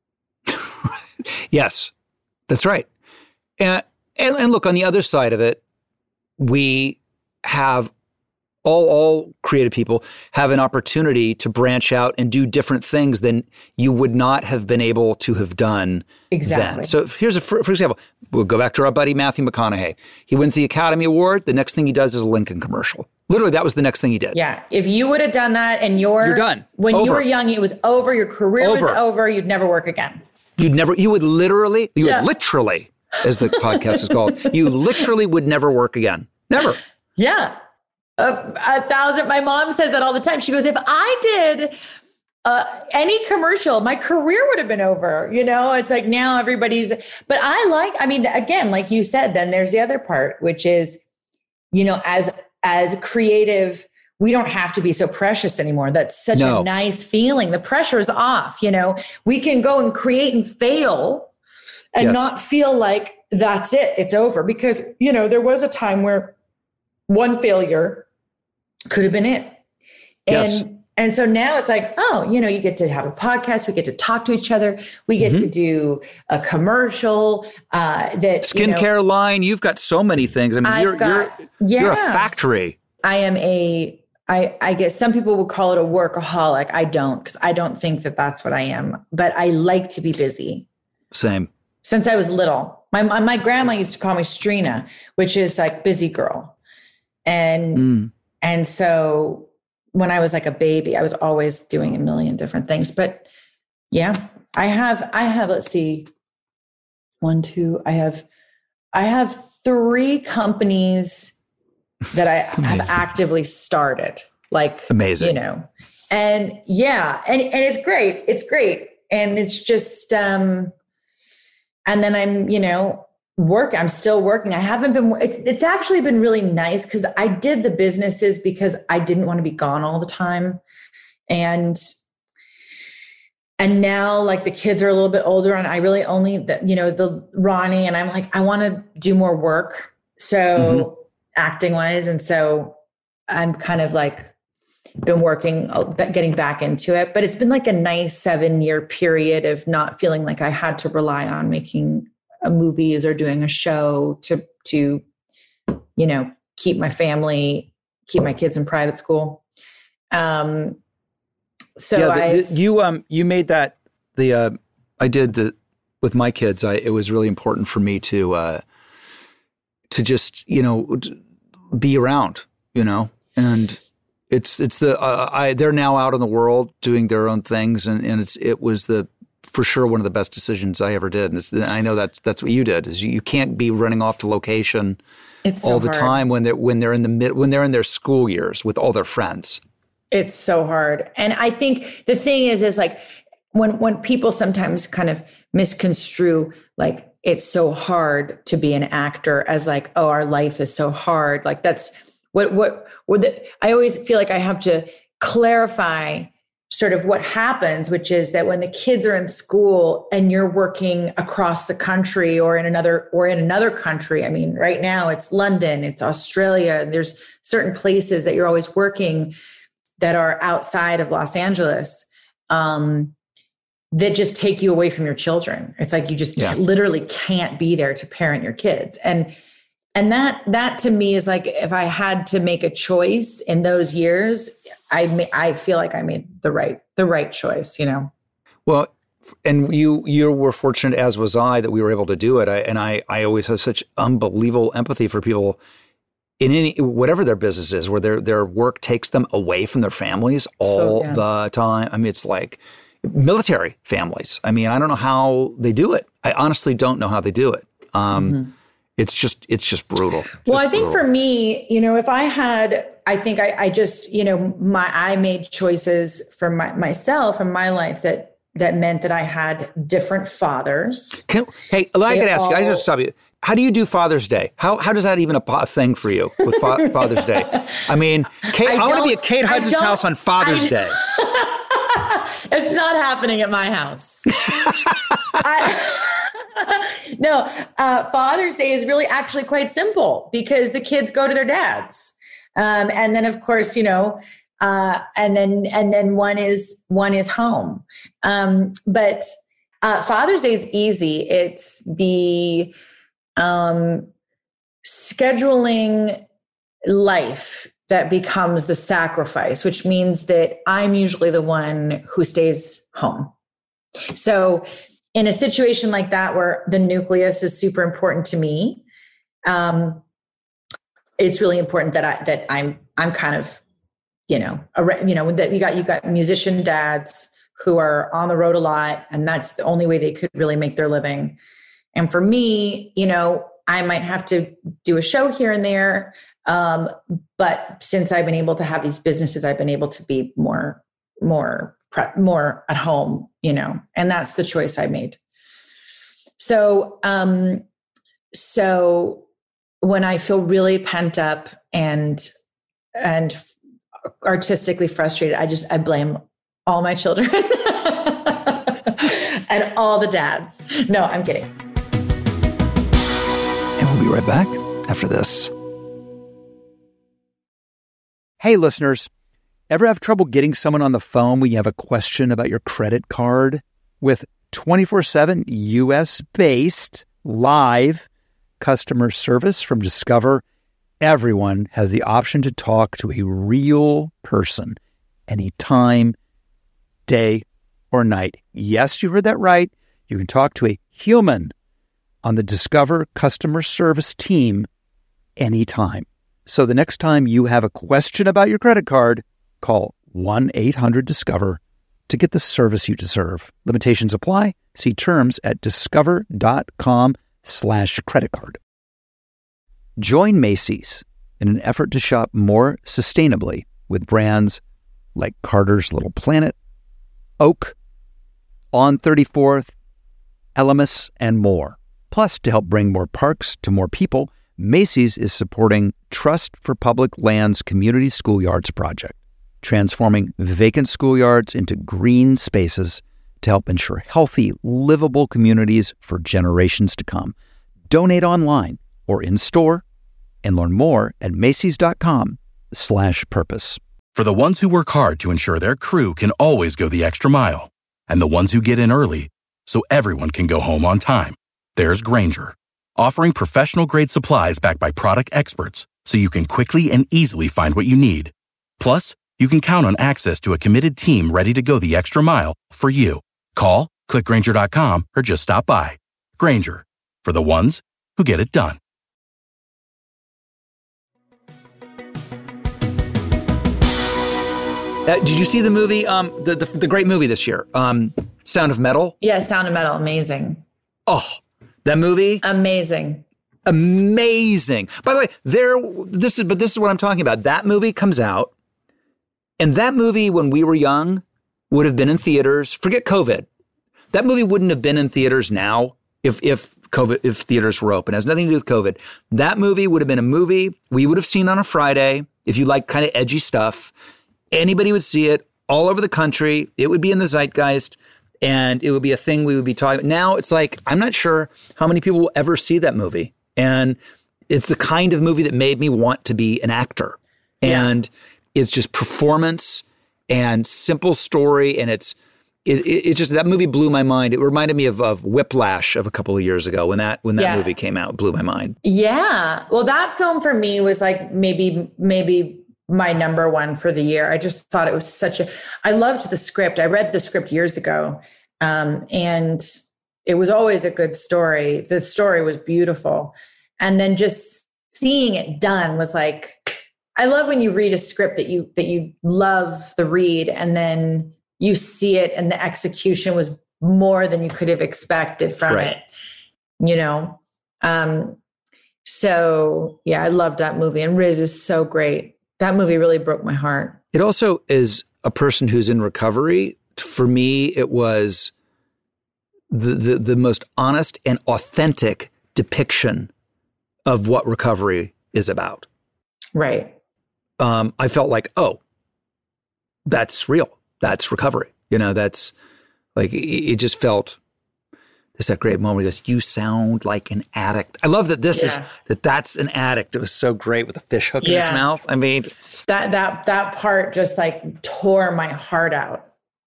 Yes, that's right. And, and, and look, on the other side of it, we have All, all creative people have an opportunity to branch out and do different things than you would not have been able to have done
exactly.
then. So here's a, for, for example, we'll go back to our buddy Matthew McConaughey. He wins the Academy Award. The next thing he does is a Lincoln commercial. Literally, that was the next thing he did.
Yeah. If you would have done that and you're,
you're done.
When
over.
you were young, it was over. Your career
over.
was over. You'd never work again.
You'd never, you would literally, you
yeah.
would literally, as the podcast is called, you literally would never work again. Never.
Yeah. A, a thousand. My mom says that all the time. She goes, if I did uh, any commercial, my career would have been over. You know, it's like now everybody's, but I like, I mean, again, like you said, then there's the other part, which is, you know, as, as creative, we don't have to be so precious anymore. That's such no. a nice feeling. The pressure is off. You know, we can go and create and fail and
yes.
not feel like that's it. It's over because, you know, there was a time where one failure could have been it. And
Yes.
and so now it's like, oh, you know, you get to have a podcast. We get to talk to each other. We get
Mm-hmm.
to do a commercial uh, that you know,
Skincare line. You've got so many things. I mean,
I've
you're,
got-
you're, you're a
yeah.
factory.
I am a, I, I guess some people would call it a workaholic. I don't, because I don't think that that's what I am, but I like to be busy.
Same.
Since I was little, my, my, my grandma used to call me Strina, which is like busy girl. And,
Mm.
and so when I was like a baby, I was always doing a million different things, but yeah, I have, I have, let's see, one, two, I have, I have three companies that I have actively started, like,
Amazing.
you know, and yeah, and, and it's great. It's great. And it's just, um, and then I'm, you know, work, I'm still working. I haven't been, it's, it's actually been really nice because I did the businesses because I didn't want to be gone all the time. And, and now like the kids are a little bit older and I really only, the, you know, the Ronnie, and I'm like, I want to do more work. So mm-hmm. acting wise. And so I'm kind of like been working, getting back into it, but it's been like a nice seven year period of not feeling like I had to rely on making a movies or doing a show to, to, you know, keep my family, keep my kids in private school. Um, so
yeah,
I,
the, you, um, you made that the, uh, I did the, with my kids, I, it was really important for me to, uh, to just, you know, be around, you know, and it's, it's the, uh, I, they're now out in the world doing their own things. And, and it's, it was the, for sure, one of the best decisions I ever did. And it's, I know that that's what you did is you, you can't be running off to location
it's so
all the
hard.
time when they're, when they're in the mid, when they're in their school years with all their friends.
It's so hard. And I think the thing is, is like when, when people sometimes kind of misconstrue, like it's so hard to be an actor as like, oh, our life is so hard. Like that's what, what, what the, I always feel like I have to clarify sort of what happens, which is that when the kids are in school and you're working across the country or in another, or in another country, I mean, right now it's London, it's Australia, and there's certain places that you're always working that are outside of Los Angeles, um, that just take you away from your children. It's like, you just
Yeah.
can't, literally can't be there to parent your kids. And, and that, that to me is like, if I had to make a choice in those years, I ma- I feel like I made the right, the right choice, you know?
Well, and you, you were fortunate, as was I, that we were able to do it. I, and I, I always have such unbelievable empathy for people in any, whatever their business is, where their, their work takes them away from their families all
So, yeah.
the time. I mean, it's like military families. I mean, I don't know how they do it. I honestly don't know how they do it. Um,
Mm-hmm.
It's just, it's just brutal.
Well,
Just
I think
brutal.
for me, you know, if I had, I think I, I just, you know, my, I made choices for my, myself and my life that, that meant that I had different fathers.
Can, hey, I
They
could ask you, I
all-
just stop you. How do you do Father's Day? How how does that even a po- thing for you with fa- Father's Day? I mean, Kate, I,
I
want to be
don't-
at Kate
I
Hudson's
don't-
house on Father's
I-
Day.
It's not happening at my house. I, no, uh, Father's Day is really actually quite simple because the kids go to their dads. Um, and then of course, you know, uh, and then, and then one is, one is home. Um, but uh, Father's Day is easy. It's the um, scheduling life that becomes the sacrifice, which means that I'm usually the one who stays home. So in a situation like that, where the nucleus is super important to me, um, it's really important that I, that I'm, I'm kind of, you know, a, you know, that you got, you got musician dads who are on the road a lot, and that's the only way they could really make their living. And for me, you know, I might have to do a show here and there. Um, but since I've been able to have these businesses, I've been able to be more, more, pre- more at home, you know, and that's the choice I made. So, um, so when I feel really pent up and, and artistically frustrated, I just, I blame all my children and all the dads. No, I'm kidding.
And we'll be right back after this.
Hey, listeners, ever have trouble getting someone on the phone when you have a question about your credit card? With twenty-four seven U S-based live customer service from Discover, everyone has the option to talk to a real person anytime, day or night. Yes, you heard that right. You can talk to a human on the Discover customer service team anytime. So the next time you have a question about your credit card, call one eight hundred discover to get the service you deserve. Limitations apply. See terms at discover.com slash credit card. Join Macy's in an effort to shop more sustainably with brands like Carter's Little Planet, Oak, On thirty-fourth, Elemis, and more. Plus, to help bring more parks to more people, Macy's is supporting Trust for Public Lands Community Schoolyards project, transforming vacant schoolyards into green spaces to help ensure healthy, livable communities for generations to come. Donate online or in-store and learn more at macys.com slash purpose.
For the ones who work hard to ensure their crew can always go the extra mile, and the ones who get in early so everyone can go home on time, there's Grainger, offering professional-grade supplies backed by product experts so you can quickly and easily find what you need. Plus, you can count on access to a committed team ready to go the extra mile for you. Call, click Grainger dot com, or just stop by. Grainger, for the ones who get it done.
Uh, did you see the movie, um, the, the the great movie this year, um, Sound of Metal?
Yeah, Sound of Metal, amazing.
Oh, that movie,
Amazing.
amazing. By the way, there. This is, but this is what I'm talking about. That movie comes out, and that movie, when we were young, would have been in theaters. Forget COVID. That movie wouldn't have been in theaters now if if COVID if theaters were open. It has nothing to do with COVID. That movie would have been a movie we would have seen on a Friday if you like kind of edgy stuff. Anybody would see it all over the country. It would be in the zeitgeist, and it would be a thing we would be talking about. Now it's like, I'm not sure how many people will ever see that movie. And it's the kind of movie that made me want to be an actor.
Yeah.
And it's just performance and simple story. And it's, it, it, it just, that movie blew my mind. It reminded me of, of Whiplash of a couple of years ago when that, when that
Yeah.
movie came out, it blew my mind.
Yeah. Well, that film for me was like maybe, maybe my number one for the year. I just thought it was such a, I loved the script. I read the script years ago. Um, and it was always a good story. The story was beautiful. And then just seeing it done was like, I love when you read a script that you, that you love the read, and then you see it and the execution was more than you could have expected from
Right.
it, you know? Um, so yeah, I loved that movie, and Riz is so great. That movie really broke my heart.
It also is a person who's in recovery. For me, it was the, the, the most honest and authentic depiction of what recovery is about.
Right.
Um, I felt like, oh, that's real. That's recovery. You know, that's like, it, it just felt, there's that great moment where he goes, you sound like an addict. I love that this
Yeah.
is, that that's an addict. It was so great with a fish hook in his
Yeah.
mouth. I mean,
That, that, that part just like tore my heart out.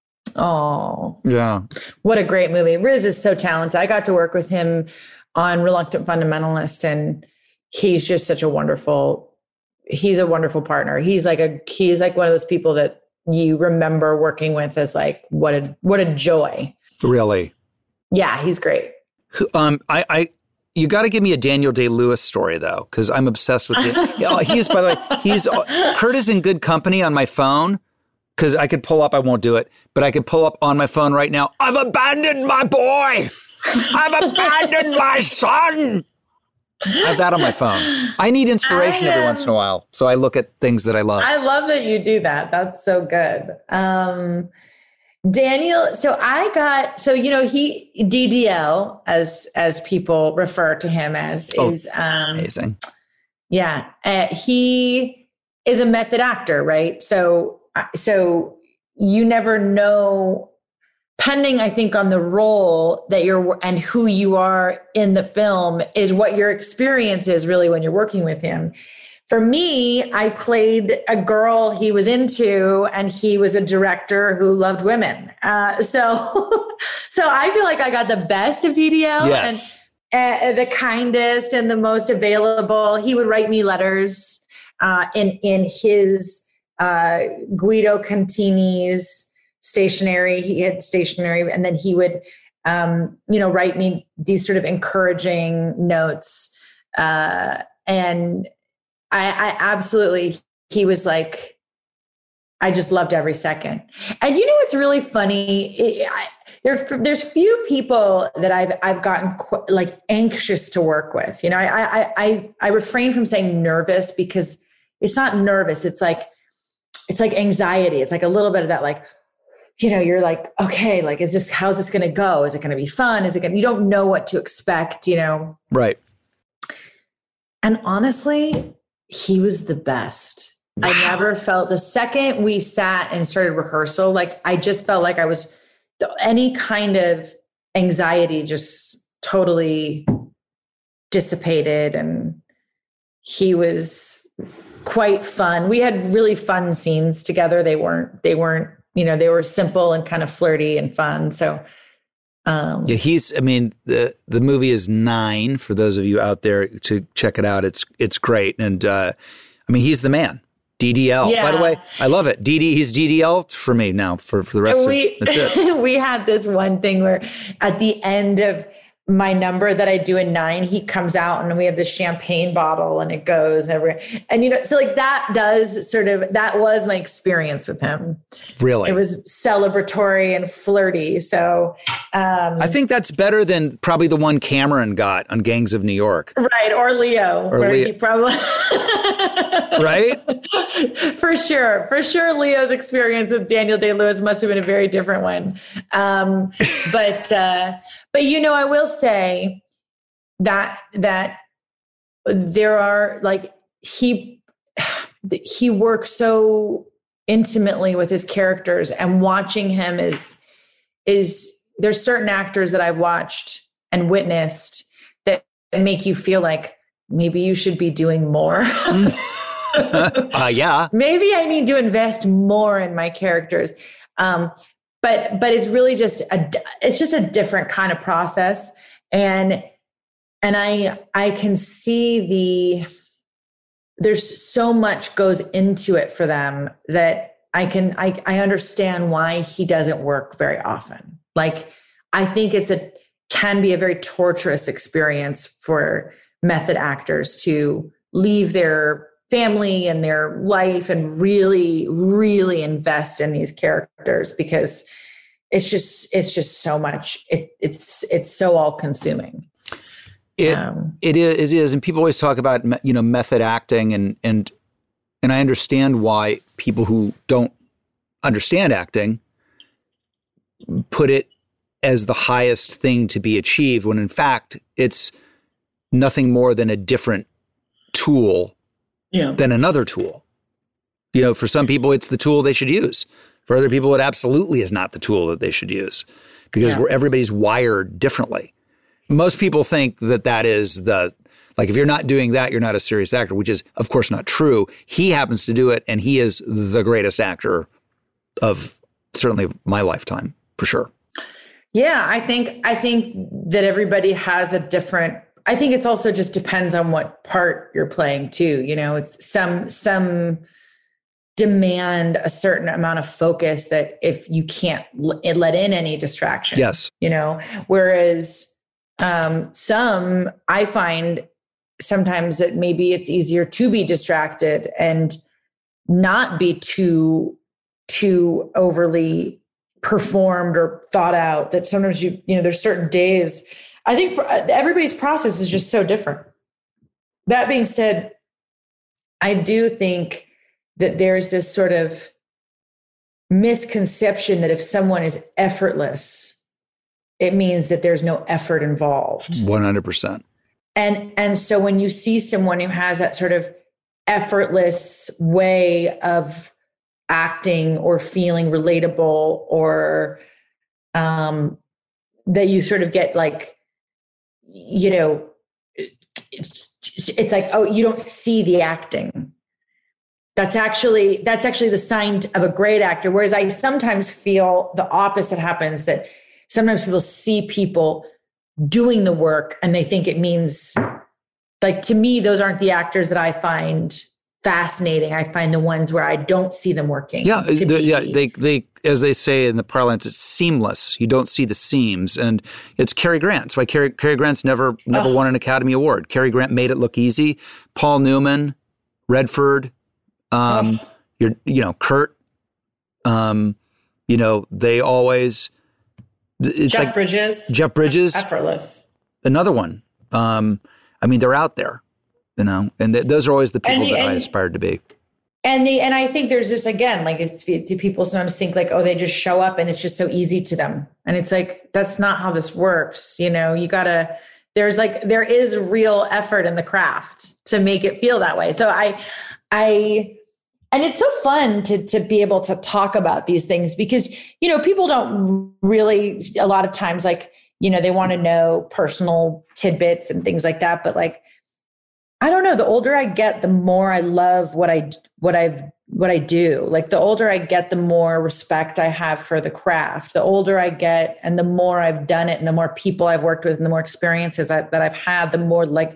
Oh,
yeah.
what a great movie. Riz is so talented. I got to work with him on Reluctant Fundamentalist, and he's just such a wonderful, he's a wonderful partner. He's like a, he's like one of those people that you remember working with as like, what a, what a joy.
Really.
Yeah, he's great.
Um, I, I, you got to give me a Daniel Day-Lewis story though, because I'm obsessed with him. Yeah, he's, by the way, he's Kurt is in good company on my phone, because I could pull up. I won't do it, but I could pull up on my phone right now. I've abandoned my boy. I've abandoned my son. I have that on my phone. I need inspiration
I,
every
um,
once in a while, so I look at things that I love.
I love that you do that. That's so good. Um, Daniel, so I got, so, you know, he, D D L, as, as people refer to him as,
Oh,
is, um,
Amazing.
yeah, uh, he is a method actor, right? So, uh, so you never know, depending, I think, on the role that you're and who you are in the film is what your experience is really when you're working with him. for me, I played a girl he was into, and he was a director who loved women. Uh, so, so I feel like I got the best of D D L,
Yes.
and uh, the kindest and the most available. He would write me letters uh, in in his uh, Guido Contini's stationery. He had stationery, and then he would, um, you know, write me these sort of encouraging notes, uh, and. I, I absolutely, he was like, I just loved every second. And you know, what's really funny. It, I, there, there's few people that I've, I've gotten qu- like anxious to work with. You know, I, I, I, I refrain from saying nervous, because it's not nervous. It's like, it's like anxiety. It's like a little bit of that, like, you know, you're like, okay, like, is this, how's this going to go? Is it going to be fun? Is it going to, you don't know what to expect, you know?
Right.
And honestly, he was the best. Wow. I never felt, the second we sat and started rehearsal, like I just felt like I was, any kind of anxiety just totally dissipated, and he was quite fun. We had really fun scenes together. They weren't, they weren't, you know, they were simple and kind of flirty and fun. So Um,
yeah, he's, I mean, the the movie is Nine for those of you out there to check it out. It's it's great. And uh, I mean, he's the man. D D L.
Yeah.
By the way, I love it. D D, he's D D L for me now for, for the rest
we,
of that's it.
We had this one thing where at the end of my number that I do in Nine, he comes out and we have this champagne bottle and it goes everywhere. And, you know, so like that does sort of, that was my experience with him.
Really?
It was celebratory and flirty. So um,
I think that's better than probably the one Cameron got on Gangs of New York.
Right. Or Leo,
or
where
Leo.
he probably...
Right?
For sure. For sure. Leo's experience with Daniel Day-Lewis must have been a very different one. Um, but, uh, but, you know, I will say that, that there are like, he, he works so intimately with his characters, and watching him is, is there's certain actors that I've watched and witnessed that make you feel like maybe you should be doing more.
uh, yeah.
Maybe I need to invest more in my characters. Um, but, but it's really just a, it's just a different kind of process. And, and I, I can see the, there's so much goes into it for them that I can, I, I understand why he doesn't work very often. Like, I think it's a, can be a very torturous experience for method actors to leave their family and their life and really, really invest in these characters, because it's just, it's just so much. It, it's, it's so all consuming.
It,
um,
it is, it is. And people always talk about, you know, method acting, and, and, and I understand why people who don't understand acting put it as the highest thing to be achieved, when in fact it's nothing more than a different tool yeah. than another tool. You know, for some people, it's the tool they should use. For other people, it absolutely is not the tool that they should use, because yeah. we're, everybody's wired differently. Most people think that that is the, like, if you're not doing that, you're not a serious actor, which is, of course, not true. He happens to do it, and he is the greatest actor of certainly my lifetime, for sure.
Yeah, I think I think that everybody has a different, I think it's also just depends on what part you're playing too. You know, it's some, some demand a certain amount of focus that if you can't l- let in any distraction.
Yes.
You know, whereas um, some, I find sometimes that maybe it's easier to be distracted and not be too, too overly performed or thought out, that sometimes you, you know, there's certain days. I think for, everybody's process is just so different. That being said, I do think that there's this sort of misconception that if someone is effortless, it means that there's no effort involved.
one hundred percent.
And, and so when you see someone who has that sort of effortless way of acting or feeling relatable, or um, that you sort of get like, you know, it's like, oh, you don't see the acting. That's actually, that's actually the sign of a great actor. Whereas I sometimes feel the opposite happens, that sometimes people see people doing the work and they think it means, like, to me, those aren't the actors that I find fascinating. I find the ones where I don't see them working.
Yeah, the, yeah. They, they, as they say in the parlance, it's seamless. You don't see the seams, and it's Cary Grant. That's why Cary, Cary Grant's never, never oh. won an Academy Award. Cary Grant made it look easy. Paul Newman, Redford, um, oh. you're, you know, Kurt. Um, you know, they always. It's
Jeff
like,
Bridges.
Jeff Bridges.
Effortless.
Another one. Um, I mean, they're out there. You know, and th- those are always the people
and,
that
and,
I aspired to be.
And the and I think there's this, again, like, it's, do people sometimes think like, oh, they just show up and it's just so easy to them, and it's like, that's not how this works. You know, you gotta. There's like there is real effort in the craft to make it feel that way. So I, I, and it's so fun to to be able to talk about these things, because, you know, people don't really, a lot of times, like, you know, they want to know personal tidbits and things like that, but like, I don't know. The older I get, the more I love what I what I've what I do. Like, the older I get, the more respect I have for the craft. The older I get, and the more I've done it, and the more people I've worked with, and the more experiences I, that I've had, the more, like,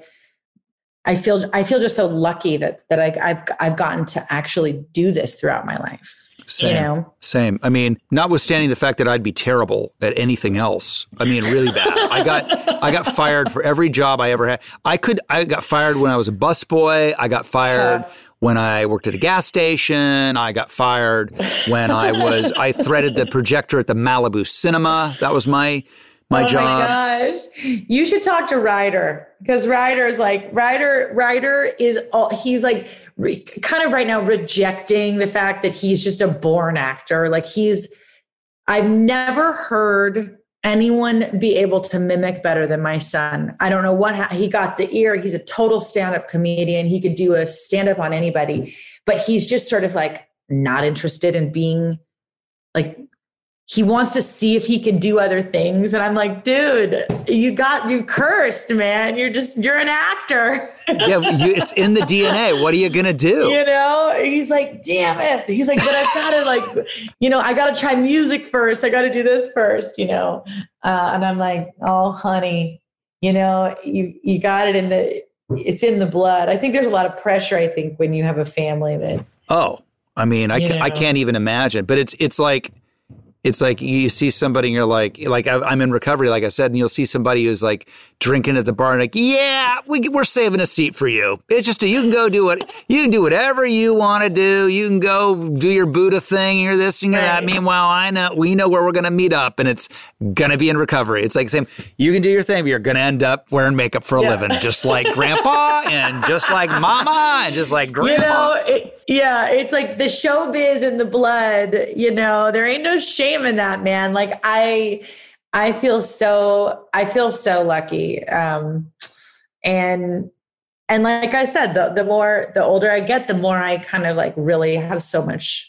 I feel. I feel just so lucky that that I, I've I've gotten to actually do this throughout my life.
Same,
you know?
Same. I mean, notwithstanding the fact that I'd be terrible at anything else. I mean, really bad. I got I got fired for every job I ever had. I could I got fired when I was a busboy. I got fired uh, when I worked at a gas station. I got fired when I was I threaded the projector at the Malibu Cinema. That was my my
oh
job.
Oh my gosh. You should talk to Ryder, because Ryder is like Ryder Ryder is all, he's like re, kind of right now rejecting the fact that he's just a born actor. Like, he's I've never heard anyone be able to mimic better than my son. I don't know what he got the ear. He's a total stand-up comedian. He could do a stand-up on anybody, but he's just sort of like not interested in being like, he wants to see if he can do other things. And I'm like, dude, you got, you cursed, man. You're just, you're an actor.
Yeah, you, it's in the D N A. What are you going to do?
You know, he's like, damn it. He's like, but I've got to like, you know, I got to try music first. I got to do this first, you know? Uh, and I'm like, oh, honey, you know, you, you got it in the, it's in the blood. I think there's a lot of pressure, I think, when you have a family that.
Oh, I mean, I, can,
know.
I can't even imagine, but it's, it's like, It's like you see somebody and you're like, like I'm in recovery, like I said, and you'll see somebody who's like drinking at the bar and like, yeah, we, we're saving a seat for you. It's just, a, you can go do it. You can do whatever you want to do. You can go do your Buddha thing, you're this and you're that. Meanwhile, I know, we know where we're going to meet up, and it's going to be in recovery. It's like saying, you can do your thing, but you're going to end up wearing makeup for a yeah. living, just like grandpa and just like mama and just like grandpa.
You know, it, yeah, it's like the showbiz in the blood, you know, there ain't no shame in that, man. Like I, I feel so, I feel so lucky. Um, and, and like I said, the, the more, the older I get, the more I kind of like really have so much,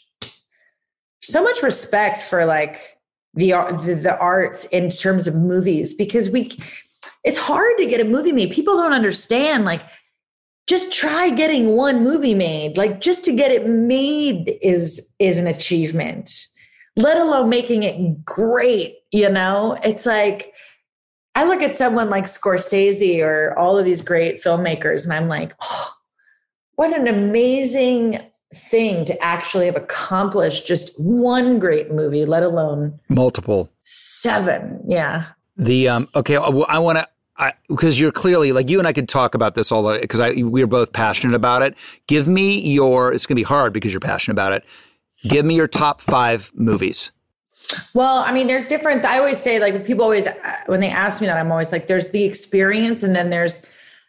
so much respect for like the, the, the arts in terms of movies, because we, it's hard to get a movie made. People don't understand, like, just try getting one movie made. Like, just to get it made is, is an achievement, let alone making it great. You know, it's like, I look at someone like Scorsese or all of these great filmmakers, and I'm like, oh, what an amazing thing to actually have accomplished just one great movie, let alone
multiple.
Seven. Yeah.
The, um, okay. I want to, I, because you're clearly, like, you and I could talk about this all the, because I we're both passionate about it. Give me your, it's going to be hard because you're passionate about it. Give me your top five movies.
Well, I mean, there's different, I always say, like, people always, when they ask me that, I'm always like, there's the experience. And then there's,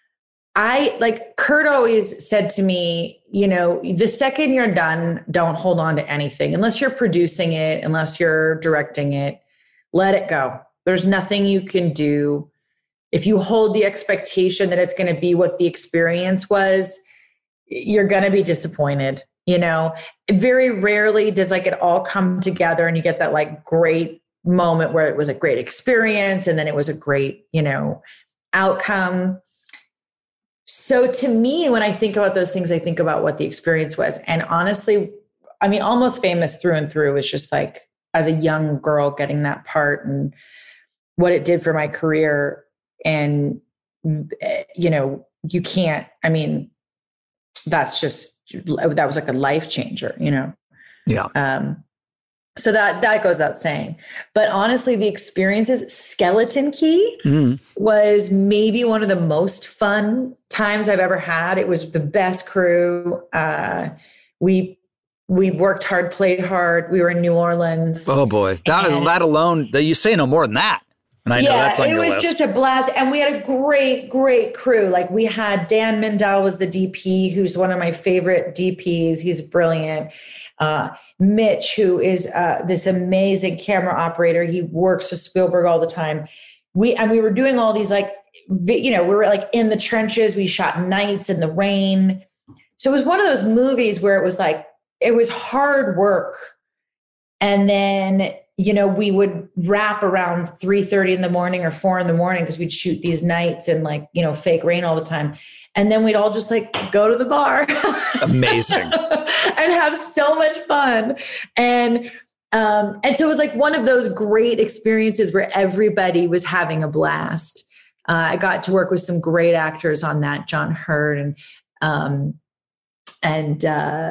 I like, Kurt always said to me, you know, the second you're done, don't hold on to anything unless you're producing it, unless you're directing it, let it go. There's nothing you can do. If you hold the expectation that it's going to be what the experience was, you're going to be disappointed. You know, very rarely does like it all come together and you get that like great moment where it was a great experience and then it was a great, you know, outcome. so to me, when I think about those things, I think about what the experience was. And honestly, I mean, Almost Famous through and through was just like, as a young girl getting that part and what it did for my career. And, you know, you can't, I mean, that's just, that was like a life changer, you know?
Yeah.
Um, so that, that goes without saying, but honestly, the experiences, Skeleton Key mm. was maybe one of the most fun times I've ever had. It was the best crew. Uh, we, we worked hard, played hard. We were in New Orleans.
Oh boy. That,
and,
that alone, you say no more than that. And I know
yeah,
that's on
it
your
was
list.
just a blast. And we had a great, great crew. Like we had Dan Mindell was the D P, who's one of my favorite D Ps. He's brilliant. Uh, Mitch, who is uh, this amazing camera operator. He works with Spielberg all the time. We, and we were doing all these like, you know, we were like in the trenches. We shot nights in the rain. So it was one of those movies where it was like, it was hard work. And then, you know, we would wrap around three thirty in the morning or four in the morning because we'd shoot these nights and like, you know, fake rain all the time. And then we'd all just like go to the bar.
Amazing.
And have so much fun. And, um, and so it was like one of those great experiences where everybody was having a blast. Uh, I got to work with some great actors on that, John Hurt and, um, and, uh,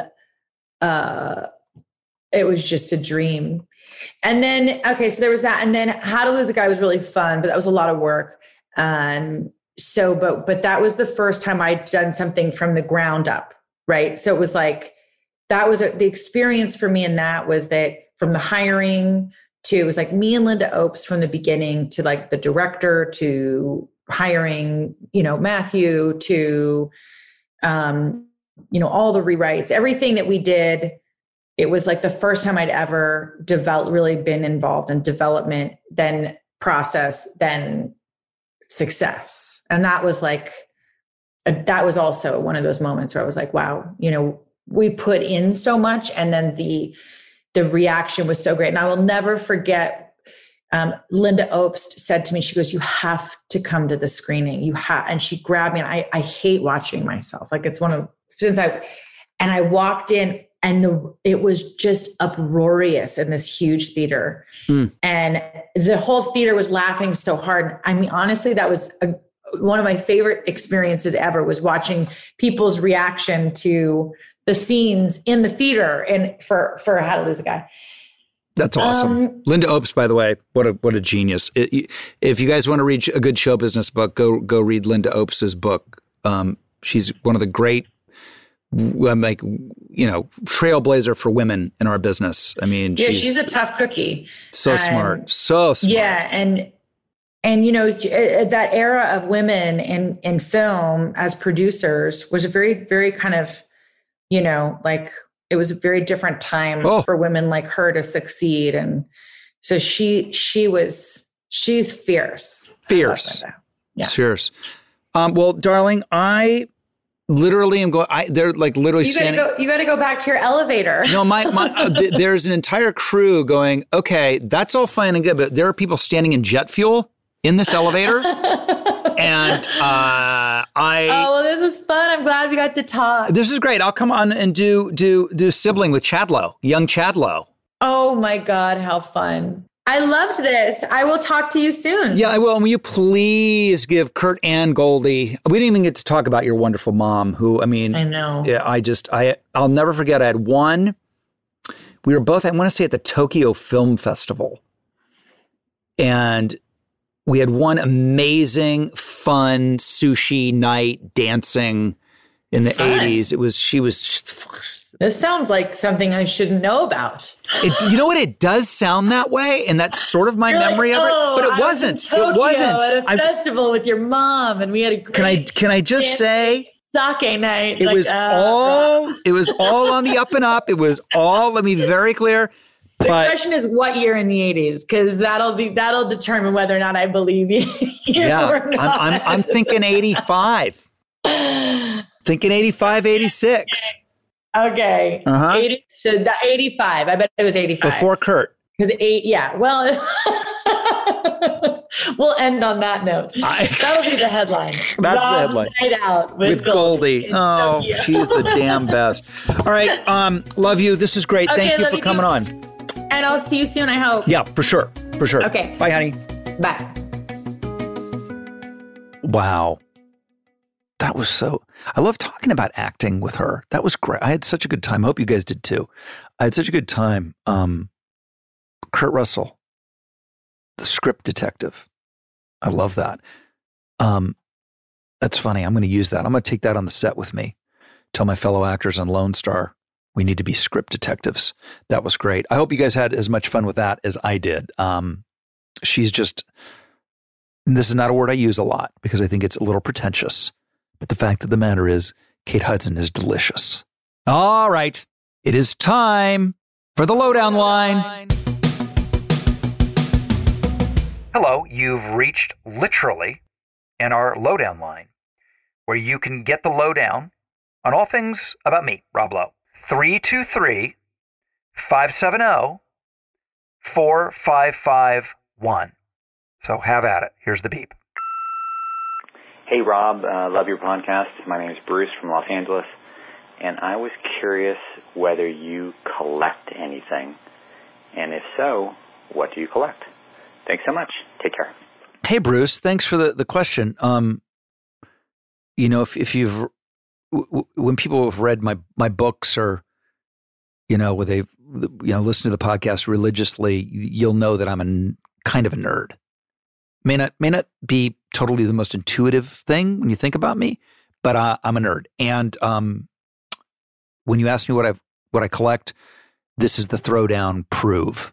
uh, it was just a dream. And then, okay, so there was that. And then How to Lose a Guy was really fun, but that was a lot of work. Um, so, but, but that was the first time I'd done something from the ground up. Right. So it was like, that was a, the experience for me. And that was that from the hiring to, it was like me and Linda Opes from the beginning to like the director to hiring, you know, Matthew to, um, you know, all the rewrites, everything that we did. It was like the first time I'd ever developed, really been involved in development, then process, then success. And that was like, a, that was also one of those moments where I was like, wow, you know, we put in so much and then the, the reaction was so great. And I will never forget, um, Linda Opes said to me, she goes, you have to come to the screening. You have, and she grabbed me and I, I hate watching myself. Like it's one of, since I, and I walked in, and the, it was just uproarious in this huge theater. Mm. And the whole theater was laughing so hard. I mean, honestly, that was a, one of my favorite experiences ever was watching people's reaction to the scenes in the theater and for, for How to Lose a Guy.
That's awesome. Um, Linda Opes, by the way, what a what a genius. It, if you guys want to read a good show business book, go go read Linda Opes' book. Um, she's one of the great like, you know, trailblazer for women in our business. I mean,
yeah,
she's,
she's a tough cookie.
So
um,
smart, so smart.
Yeah, and and you know that era of women in in film as producers was a very very kind of, you know, like it was a very different time oh. for women like her to succeed, and so she she was she's fierce,
fierce,
yeah,
fierce. Um, well, darling, I. Literally, I'm going. I, they're like literally
you gotta
standing.
Go, you got to go back to your elevator.
No, my, my uh, th- there's an entire crew going. Okay, that's all fine and good, but there are people standing in jet fuel in this elevator, and uh, I.
Oh well, this is fun. I'm glad we got to talk.
This is great. I'll come on and do do do Sibling with Chadlow, young Chadlow.
Oh my God, how fun! I loved this. I will talk to you soon.
Yeah, I will. And will you please give Kurt and Goldie, we didn't even get to talk about your wonderful mom who, I mean.
I know.
Yeah, I just, I, I'll never forget. I had one, we were both, I want to say at the Tokyo Film Festival. And we had one amazing, fun sushi night dancing in the fun. eighties. It was, she was just,
this sounds like something I shouldn't know about.
It, you know what? It does sound that way, and that's sort of my
You're
memory
like,
of it.
oh,
But it
I
wasn't.
Was in Tokyo
it wasn't.
At a
I'm,
festival with your mom, and we had a great
can I can I just say
sake night.
It
like,
was
uh,
all it was all on the up and up. It was all. Let me be very clear.
The
but,
question is what year in the eighties, because that'll be that'll determine whether or not I believe you.
Yeah,
or not.
I'm, I'm I'm thinking eighty-five. Thinking eighty-five, eighty-six.
Okay.
Uh-huh.
eighty, so that eighty-five. I bet it was eighty-five.
Before Kurt.
Because eight, yeah. Well, We'll end on that note.
I,
That'll be the headline.
That's
Rob's
the headline.
Night out with,
with Goldie.
Goldie.
Oh,
Yeah.
she's the damn best. All right. Um, love you. This is great.
Okay,
Thank you
love
for
you
coming
too.
on.
And I'll see you soon, I hope.
Yeah, for sure. For sure.
Okay.
Bye, honey.
Bye.
Wow. That was so, I love talking about acting with her. That was great. I had such a good time. I hope you guys did too. I had such a good time. Um, Kurt Russell, the script detective. I love that. Um, that's funny. I'm going to use that. I'm going to take that on the set with me. Tell my fellow actors on Lone Star, we need to be script detectives. That was great. I hope you guys had as much fun with that as I did. Um, she's just, this is not a word I use a lot because I think it's a little pretentious. But the fact of the matter is, Kate Hudson is delicious. All right. It is time for the lowdown line. Hello, you've reached literally in our lowdown line, where you can get the lowdown on all things about me, Rob Lowe. three two three, five seven zero, four five five one. So have at it. Here's the beep.
Hey, Rob. Uh, love your podcast. My name is Bruce from Los Angeles, and I was curious whether you collect anything, and if so, what do you collect? Thanks so much. Take care.
Hey, Bruce. Thanks for the, the question. Um, you know, if if you've w- when people have read my my books or you know, where they you know listen to the podcast religiously, you'll know that I'm a kind of a nerd. May not may not be totally the most intuitive thing when you think about me, but uh, I'm a nerd. And um, when you ask me what I what I collect, this is the throwdown prove.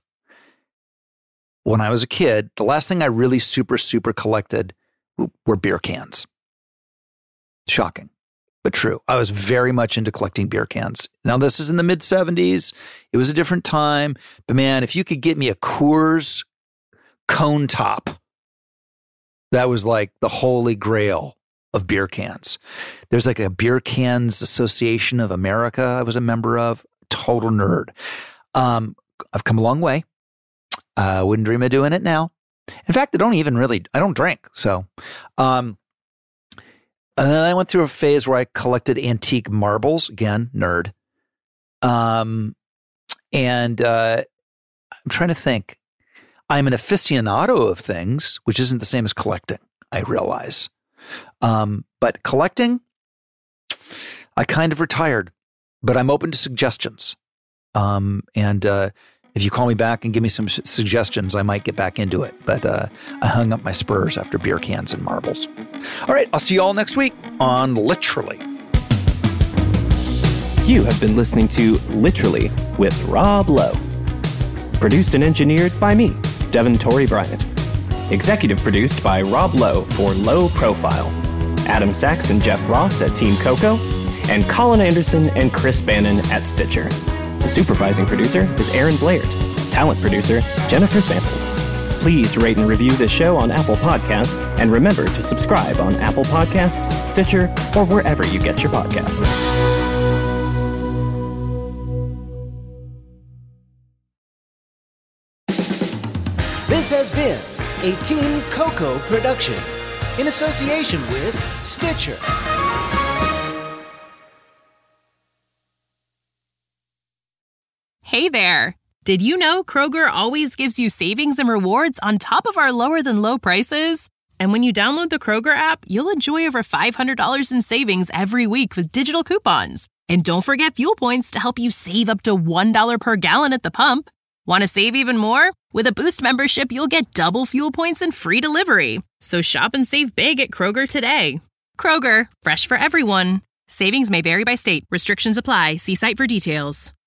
When I was a kid, the last thing I really super super collected were beer cans. Shocking, but true. I was very much into collecting beer cans. Now this is in the mid seventies. It was a different time, but man, if you could get me a Coors cone top, that was like the holy grail of beer cans. There's like a Beer Cans Association of America I was a member of. Total nerd. Um, I've come a long way. I uh, wouldn't dream of doing it now. In fact, I don't even really, I don't drink. So, um, and then I went through a phase where I collected antique marbles. Again, nerd. Um, and uh, I'm trying to think. I'm an aficionado of things, which isn't the same as collecting, I realize. Um, but collecting, I kind of retired, but I'm open to suggestions. Um, and uh, if you call me back and give me some su- suggestions, I might get back into it. But uh, I hung up my spurs after beer cans and marbles. All right, I'll see you all next week on Literally.
You have been listening to Literally with Rob Lowe. Produced and engineered by me, Devin Torrey Bryant. Executive produced by Rob Lowe for Low Profile. Adam Sachs and Jeff Ross at Team Coco. And Colin Anderson and Chris Bannon at Stitcher. The supervising producer is Aaron Blaird. Talent producer, Jennifer Samples. Please rate and review this show on Apple Podcasts. And remember to subscribe on Apple Podcasts, Stitcher, or wherever you get your podcasts.
This has been a Team Coco production in association with Stitcher.
Hey there! Did you know Kroger always gives you savings and rewards on top of our lower than low prices? And when you download the Kroger app, you'll enjoy over five hundred dollars in savings every week with digital coupons. And don't forget fuel points to help you save up to one dollar per gallon at the pump. Want to save even more? With a Boost membership, you'll get double fuel points and free delivery. So shop and save big at Kroger today. Kroger, fresh for everyone. Savings may vary by state. Restrictions apply. See site for details.